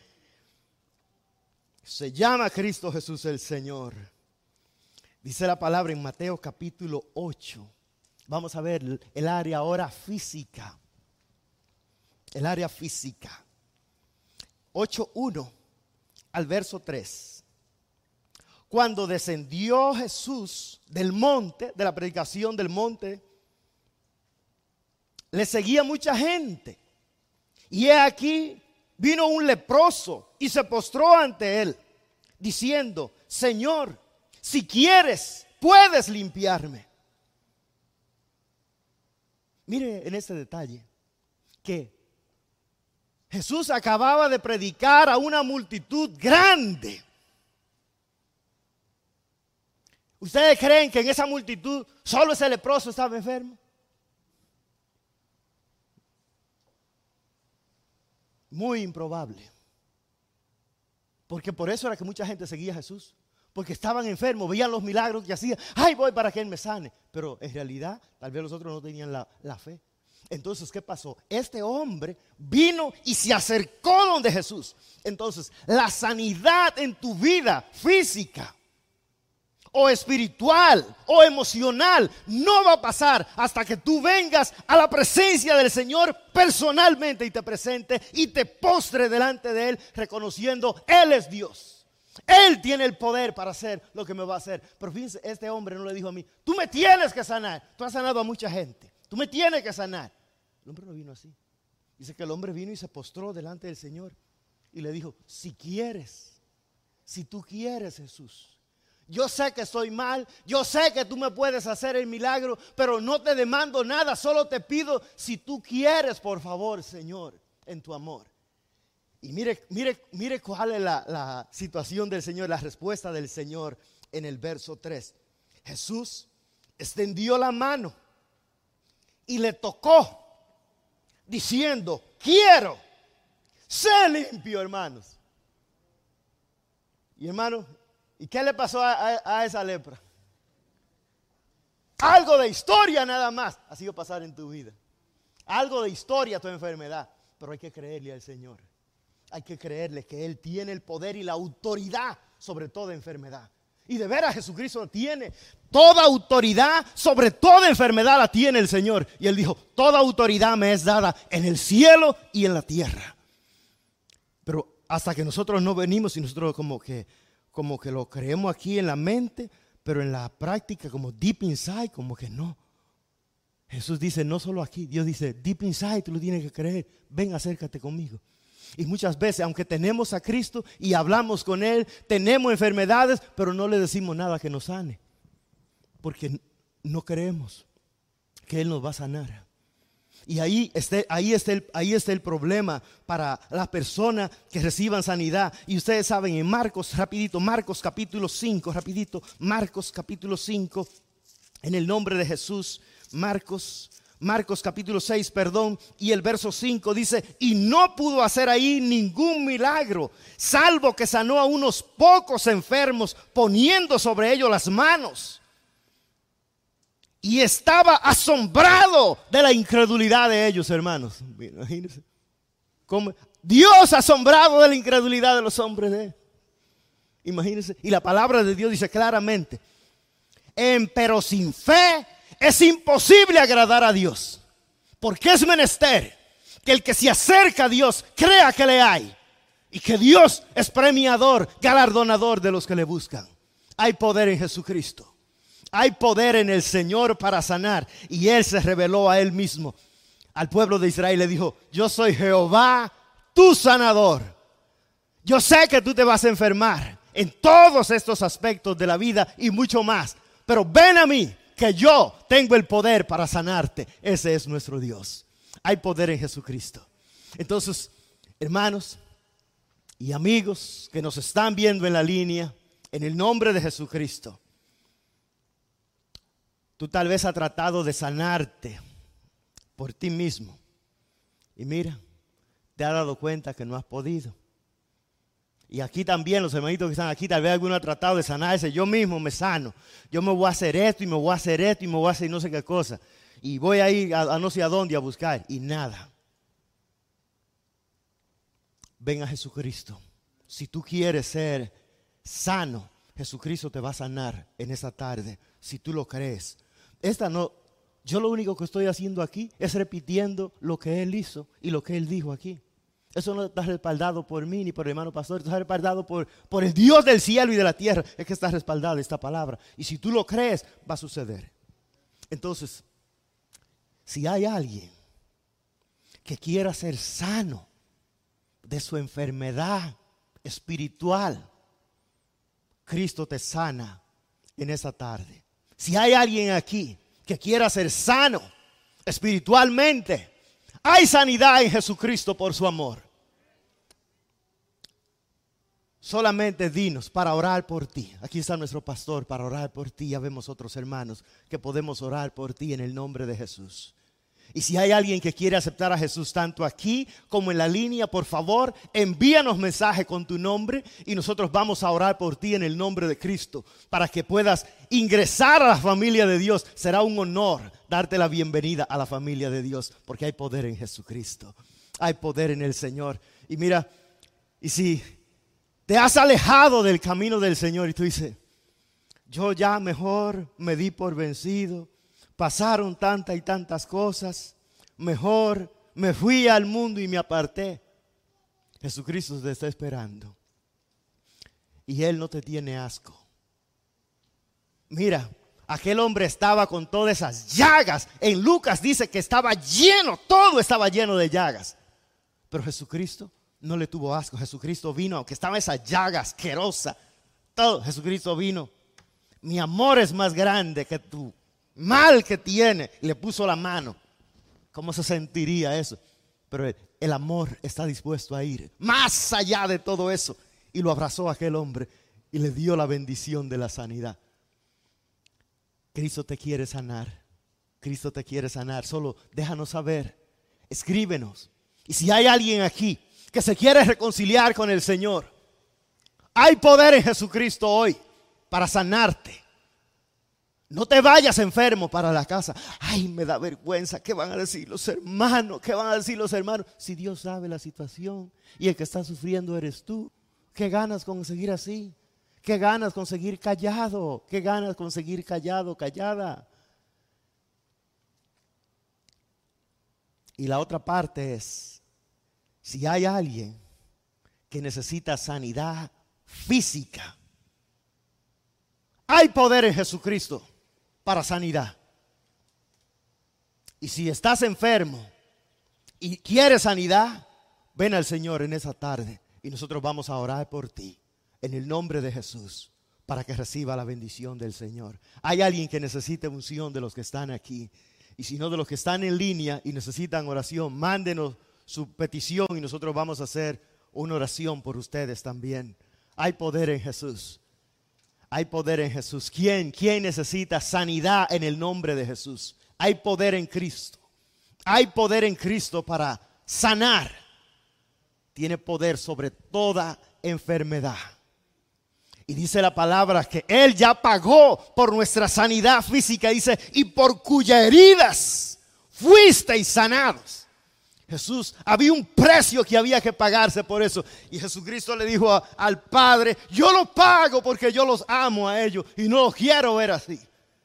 Se llama Cristo Jesús el Señor. Dice la palabra en Mateo capítulo ocho. Vamos a ver el área ahora física. El área física. ocho uno al verso tres. Cuando descendió Jesús del monte, de la predicación del monte, le seguía mucha gente. Y he aquí, vino un leproso y se postró ante él, diciendo, Señor, si quieres, puedes limpiarme. Mire en este detalle que Jesús acababa de predicar a una multitud grande. ¿Ustedes creen que en esa multitud solo ese leproso estaba enfermo? Muy improbable. Porque por eso era que mucha gente seguía a Jesús. porque estaban enfermos, veían los milagros que hacía. Ay, voy para que Él me sane. Pero en realidad, tal vez los otros no tenían la, la fe. Entonces, ¿qué pasó? Este hombre vino y se acercó donde Jesús. Entonces, la sanidad en tu vida física, o espiritual, o emocional, no va a pasar hasta que tú vengas a la presencia del Señor personalmente y te presente y te postre delante de Él, reconociendo Él es Dios. Él tiene el poder para hacer lo que me va a hacer. Pero fíjense, este hombre no le dijo a mí: tú me tienes que sanar. Tú has sanado a mucha gente, tú me tienes que sanar. El hombre no vino así. Dice que el hombre vino y se postró delante del Señor y le dijo: si quieres, si tú quieres, Jesús, yo sé que estoy mal, yo sé que tú me puedes hacer el milagro, pero no te demando nada, solo te pido, si tú quieres, por favor, Señor, en tu amor. Y mire, mire, mire cuál es la, la situación del Señor, la respuesta del Señor en el verso tres. Jesús extendió la mano y le tocó, diciendo: quiero, sé limpio, hermanos. Y hermano, ¿y qué le pasó a, a, a esa lepra? Algo de historia nada más ha sido pasar en tu vida. Algo de historia tu enfermedad. Pero hay que creerle al Señor. Hay que creerle que Él tiene el poder y la autoridad sobre toda enfermedad. Y de veras Jesucristo tiene toda autoridad sobre toda enfermedad, la tiene el Señor. Y Él dijo: toda autoridad me es dada en el cielo y en la tierra. Pero hasta que nosotros no venimos y nosotros como que como que lo creemos aquí en la mente, pero en la práctica, como deep inside, como que no. Jesús dice: no solo aquí, Dios dice: deep inside tú lo tienes que creer, ven, acércate conmigo. Y muchas veces, aunque tenemos a Cristo y hablamos con Él, tenemos enfermedades, pero no le decimos nada que nos sane, porque no creemos que Él nos va a sanar. Y ahí está, ahí, está el, ahí está el problema para las personas que reciban sanidad. Y ustedes saben, en Marcos, rapidito, Marcos capítulo cinco, rapidito, Marcos capítulo cinco, en el nombre de Jesús, Marcos, Marcos capítulo seis, perdón, y el verso cinco dice: y no pudo hacer ahí ningún milagro, salvo que sanó a unos pocos enfermos, poniendo sobre ellos las manos. Y estaba asombrado de la incredulidad de ellos, hermanos. Imagínense. ¿Cómo? Dios asombrado de la incredulidad de los hombres de Él. Imagínense. Y la palabra de Dios dice claramente: pero sin fe es imposible agradar a Dios. Porque es menester que el que se acerca a Dios crea que le hay, y que Dios es premiador, galardonador de los que le buscan. Hay poder en Jesucristo. Hay poder en el Señor para sanar. Y Él se reveló a Él mismo al pueblo de Israel. Le dijo: yo soy Jehová, tu sanador. Yo sé que tú te vas a enfermar en todos estos aspectos de la vida y mucho más, pero ven a mí, que yo tengo el poder para sanarte. Ese es nuestro Dios. Hay poder en Jesucristo. Entonces, hermanos y amigos que nos están viendo en la línea, en el nombre de Jesucristo, tú tal vez has tratado de sanarte por ti mismo. Y mira, te has dado cuenta que no has podido. Y aquí también los hermanitos que están aquí, tal vez alguno ha tratado de sanarse. Yo mismo me sano. Yo me voy a hacer esto y me voy a hacer esto y me voy a hacer no sé qué cosa. Y voy a ir a, a no sé a dónde a buscar. Y nada. Ven a Jesucristo. Si tú quieres ser sano, Jesucristo te va a sanar en esta tarde. Si tú lo crees. Esta no, yo lo único que estoy haciendo aquí es repitiendo lo que Él hizo y lo que Él dijo aquí. Eso no está respaldado por mí ni por el hermano pastor. Está respaldado por, por el Dios del cielo y de la tierra. Es que está respaldada esta palabra. Y si tú lo crees, va a suceder. Entonces, si hay alguien que quiera ser sano de su enfermedad espiritual, Cristo te sana en esta tarde. Si hay alguien aquí que quiera ser sano espiritualmente, hay sanidad en Jesucristo por su amor. Solamente dinos para orar por ti. Aquí está nuestro pastor para orar por ti. Ya vemos otros hermanos que podemos orar por ti en el nombre de Jesús. Y si hay alguien que quiere aceptar a Jesús tanto aquí como en la línea, por favor, envíanos mensaje con tu nombre y nosotros vamos a orar por ti en el nombre de Cristo para que puedas ingresar a la familia de Dios. Será un honor darte la bienvenida a la familia de Dios, porque hay poder en Jesucristo, hay poder en el Señor. Y mira, y si te has alejado del camino del Señor y tú dices, yo ya mejor me di por vencido, pasaron tantas y tantas cosas, mejor me fui al mundo y me aparté. Jesucristo te está esperando y Él no te tiene asco. Mira, aquel hombre estaba con todas esas llagas. En Lucas dice que estaba lleno, todo estaba lleno de llagas. Pero Jesucristo no le tuvo asco. Jesucristo vino, aunque estaba esa llaga asquerosa, todo, Jesucristo vino. Mi amor es más grande que tu mal que tiene. Le puso la mano. ¿Cómo se sentiría eso? Pero el, el amor está dispuesto a ir más allá de todo eso. Y lo abrazó a aquel hombre y le dio la bendición de la sanidad. Cristo te quiere sanar. Cristo te quiere sanar. Solo déjanos saber. Escríbenos. Y si hay alguien aquí que se quiere reconciliar con el Señor, hay poder en Jesucristo hoy para sanarte. No te vayas enfermo para la casa. Ay, me da vergüenza. ¿Qué van a decir los hermanos? ¿Qué van a decir los hermanos? Si Dios sabe la situación y el que está sufriendo eres tú. ¿Qué ganas con seguir así? ¿Qué ganas con seguir callado? ¿Qué ganas con seguir callado, callada? Y la otra parte es, si hay alguien que necesita sanidad física, hay poder en Jesucristo para sanidad. Y si estás enfermo y quieres sanidad, ven al Señor en esa tarde y nosotros vamos a orar por ti en el nombre de Jesús para que reciba la bendición del Señor. Hay alguien que necesite unción de los que están aquí, y si no, de los que están en línea y necesitan oración, mándenos su petición y nosotros vamos a hacer una oración por ustedes también. Hay poder en Jesús. Hay poder en Jesús. ¿Quién? ¿Quién necesita sanidad en el nombre de Jesús? Hay poder en Cristo. Hay poder en Cristo para sanar. Tiene poder sobre toda enfermedad. Y dice la palabra que Él ya pagó por nuestra sanidad física. Dice, y por cuyas heridas fuisteis sanados. Jesús, había un precio que había que pagarse por eso. Y Jesucristo le dijo a, al Padre, yo lo pago porque yo los amo a ellos y no los quiero ver así.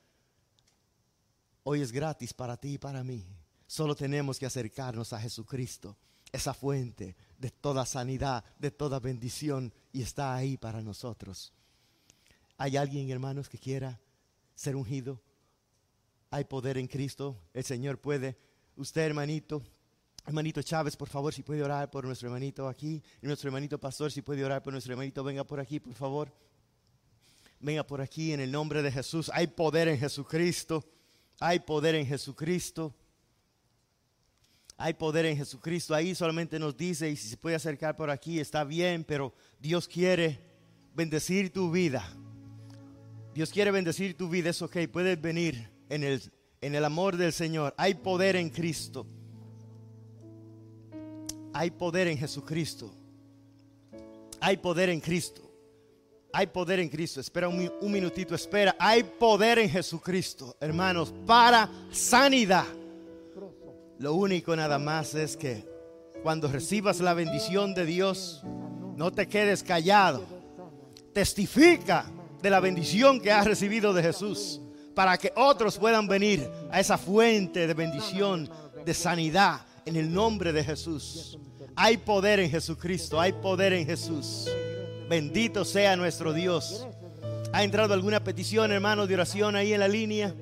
Hoy es gratis para ti y para mí. Solo tenemos que acercarnos a Jesucristo, esa fuente de toda sanidad, de toda bendición, y está ahí para nosotros. ¿Hay alguien, hermanos, que quiera ser ungido? Hay poder en Cristo. El Señor puede. Usted, hermanito, hermanito Chávez, por favor, si puede orar por nuestro hermanito aquí. Y nuestro hermanito pastor, si puede orar por nuestro hermanito, venga por aquí, por favor. Venga por aquí en el nombre de Jesús. Hay poder en Jesucristo. Hay poder en Jesucristo. Hay poder en Jesucristo. Ahí solamente nos dice, y si se puede acercar por aquí, está bien, pero Dios quiere bendecir tu vida. Dios quiere bendecir tu vida, es ok, puedes venir en el, en el amor del Señor. Hay poder en Cristo. Hay poder en Jesucristo. Hay poder en Cristo. Hay poder en Cristo. Espera un, un minutito, espera. Hay poder en Jesucristo, hermanos, para sanidad. Lo único nada más es que cuando recibas la bendición de Dios, no te quedes callado. Testifica de la bendición que has recibido de Jesús, para que otros puedan venir a esa fuente de bendición, de sanidad, en el nombre de Jesús. Hay poder en Jesucristo, hay poder en Jesús. Bendito sea nuestro Dios. ¿Ha entrado alguna petición, hermanos, de oración ahí en la línea?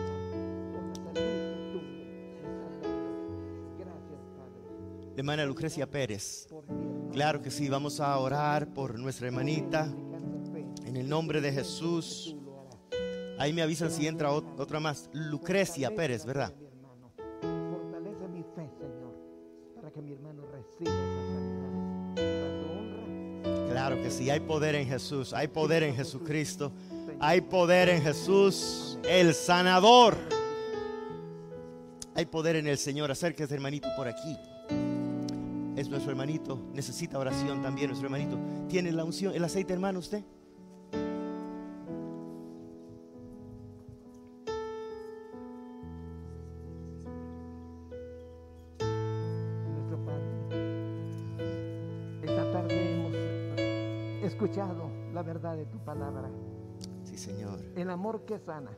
Hermana Lucrecia Pérez. Claro que sí, vamos a orar por nuestra hermanita en el nombre de Jesús. Ahí me avisan si entra otra más. Lucrecia Pérez, ¿verdad? Fortalece mi fe, Señor, para que mi hermano reciba esa sanidad. Claro que sí, hay poder en Jesús, hay poder en Jesucristo, hay poder en Jesús, el sanador. Hay poder en el Señor. Acérquese, hermanito, por aquí. Es nuestro hermanito. Necesita oración también nuestro hermanito. ¿Tiene la unción, el aceite, hermano, usted? Nuestro Padre, esta tarde hemos escuchado la verdad de tu palabra. Sí, Señor. El amor que sana.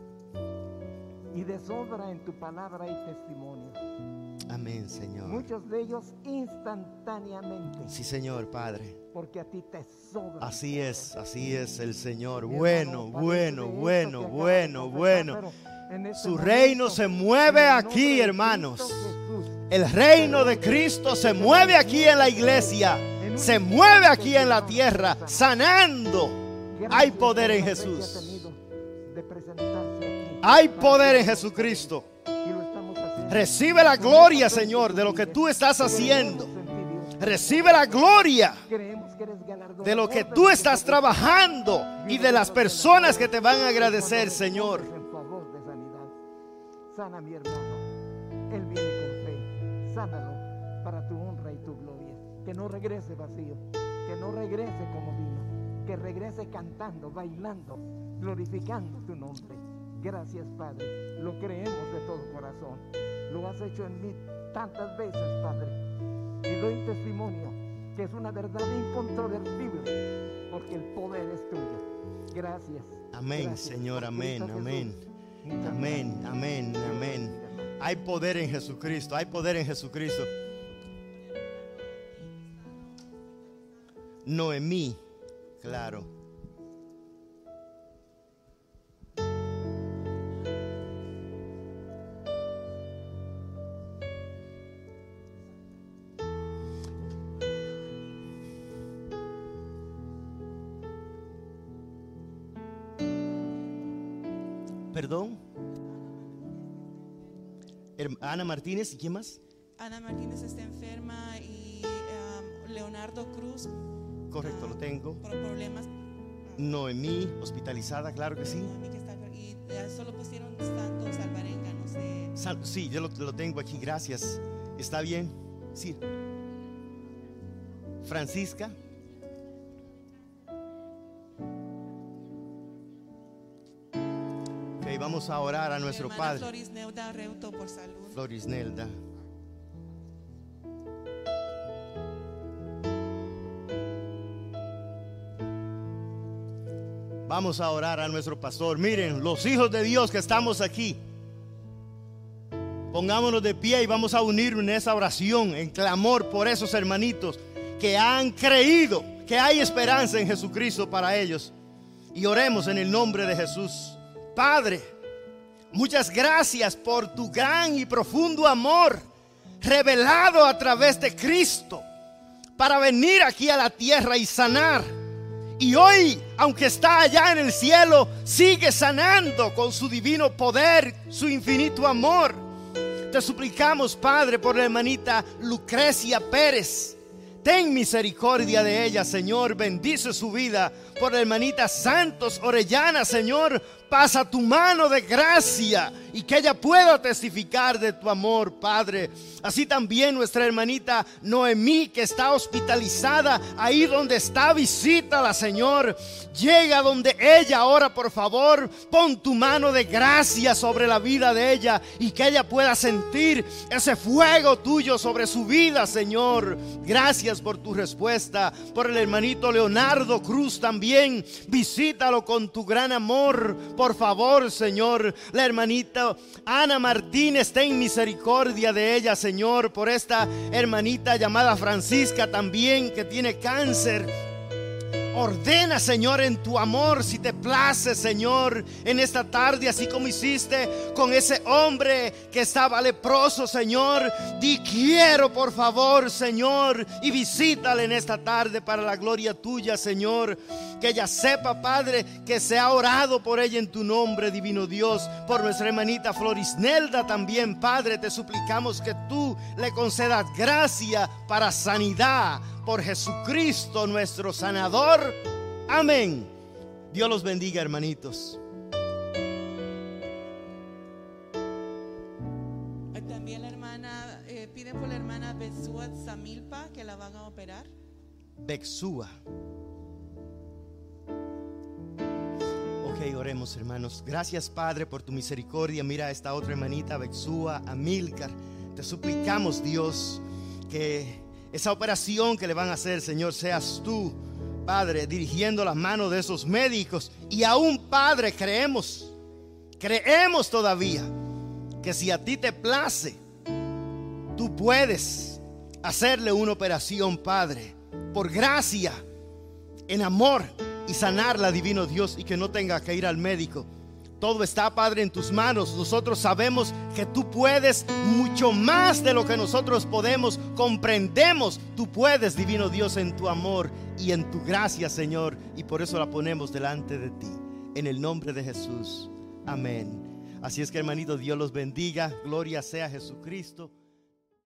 Y de sobra en tu palabra hay testimonio. Amén, Señor. Muchos de ellos instantáneamente. Sí, Señor, Padre. Porque a ti te sobra. Así es, así es el Señor. Mi Bueno, hermano, bueno, padece de bueno, esto que bueno, acaba de bueno. confesar, pero en este Su momento, reino se mueve en el nombre aquí, de hermanos. Cristo Jesús, El reino de Cristo se mueve aquí en la iglesia. Se mueve aquí en la tierra, sanando. Hay poder en Jesús. Hay poder en Jesucristo. Recibe la gloria, Señor, de lo que tú estás haciendo. Recibe la gloria de lo que tú estás trabajando y de las personas que te van a agradecer, Señor. Sana a mi hermano. Él viene con fe. Sánalo para tu honra y tu gloria. Que no regrese vacío. Que no regrese como vino. Que regrese cantando, bailando, glorificando tu nombre. Gracias, Padre. Lo creemos de todo corazón. Lo has hecho en mí tantas veces, Padre. Y doy testimonio que es una verdad incontrovertible, porque el poder es tuyo. Gracias. Amén, Gracias. Señor. Amén, Cristo amén. Jesús. Muchas Amén, gracias. amén, amén. Hay poder en Jesucristo. Hay poder en Jesucristo. Noemí, claro. Perdón. Ana Martínez, ¿y quién más? Ana Martínez está enferma y um, Leonardo Cruz. Correcto, uh, lo tengo. Por problemas. Noemí, hospitalizada, claro que sí. Noemí que está, y uh, solo pusieron Santos Alvarenga, no sé. San- sí, yo lo, lo tengo aquí, gracias. ¿Está bien? Sí. Francisca. Ok, vamos a orar a nuestro Mi hermana Padre. Florisnelda Reuto por salud. Florisnelda. Vamos a orar a nuestro pastor. Miren, los hijos de Dios que estamos aquí, pongámonos de pie y vamos a unirnos en esa oración, en clamor por esos hermanitos que han creído que hay esperanza en Jesucristo para ellos. Y oremos en el nombre de Jesús. Padre, muchas gracias por tu gran y profundo amor revelado a través de Cristo para venir aquí a la tierra y sanar. Y hoy, aunque está allá en el cielo, sigue sanando con su divino poder, su infinito amor. Te suplicamos, Padre, por la hermanita Lucrecia Pérez. Ten misericordia de ella, Señor. Bendice su vida. Por la hermanita Santos Orellana, Señor, pasa tu mano de gracia y que ella pueda testificar de tu amor, Padre. Así también nuestra hermanita Noemí, que está hospitalizada, ahí donde está, visítala, Señor. Llega donde ella ahora, por favor. Pon tu mano de gracia sobre la vida de ella y que ella pueda sentir ese fuego tuyo sobre su vida, Señor. Gracias por tu respuesta. Por el hermanito Leonardo Cruz también, visítalo con tu gran amor, por favor, Señor. La hermanita Ana Martínez, ten misericordia de ella, Señor. Por esta hermanita llamada Francisca también, que tiene cáncer. Ordena, Señor, en tu amor, si te place, Señor, en esta tarde, así como hiciste con ese hombre que estaba leproso, Señor. Di quiero, por favor, Señor, y visítale en esta tarde para la gloria tuya, Señor. Que ella sepa, Padre, que se ha orado por ella en tu nombre, divino Dios. Por nuestra hermanita Florisnelda también, Padre, te suplicamos que tú le concedas gracia para sanidad. Por Jesucristo nuestro sanador. Amén. Dios los bendiga, hermanitos. También la hermana, eh, piden por la hermana Besúa Samilpa que la van a operar. Bexúa. Ok, oremos, hermanos. Gracias, Padre, por tu misericordia. Mira a esta otra hermanita, Bexúa, Amílcar. Te suplicamos, Dios, que esa operación que le van a hacer, Señor, seas tú, Padre, dirigiendo las manos de esos médicos. Y aún, Padre, creemos, creemos todavía que si a ti te place, tú puedes hacerle una operación, Padre, por gracia, en amor, y sanarla, divino Dios, y que no tenga que ir al médico. Todo está, Padre, en tus manos. Nosotros sabemos que tú puedes mucho más de lo que nosotros podemos, comprendemos. Tú puedes, divino Dios, en tu amor y en tu gracia, Señor, y por eso la ponemos delante de ti, en el nombre de Jesús, amén. Así es que, hermanito, Dios los bendiga. Gloria sea a Jesucristo.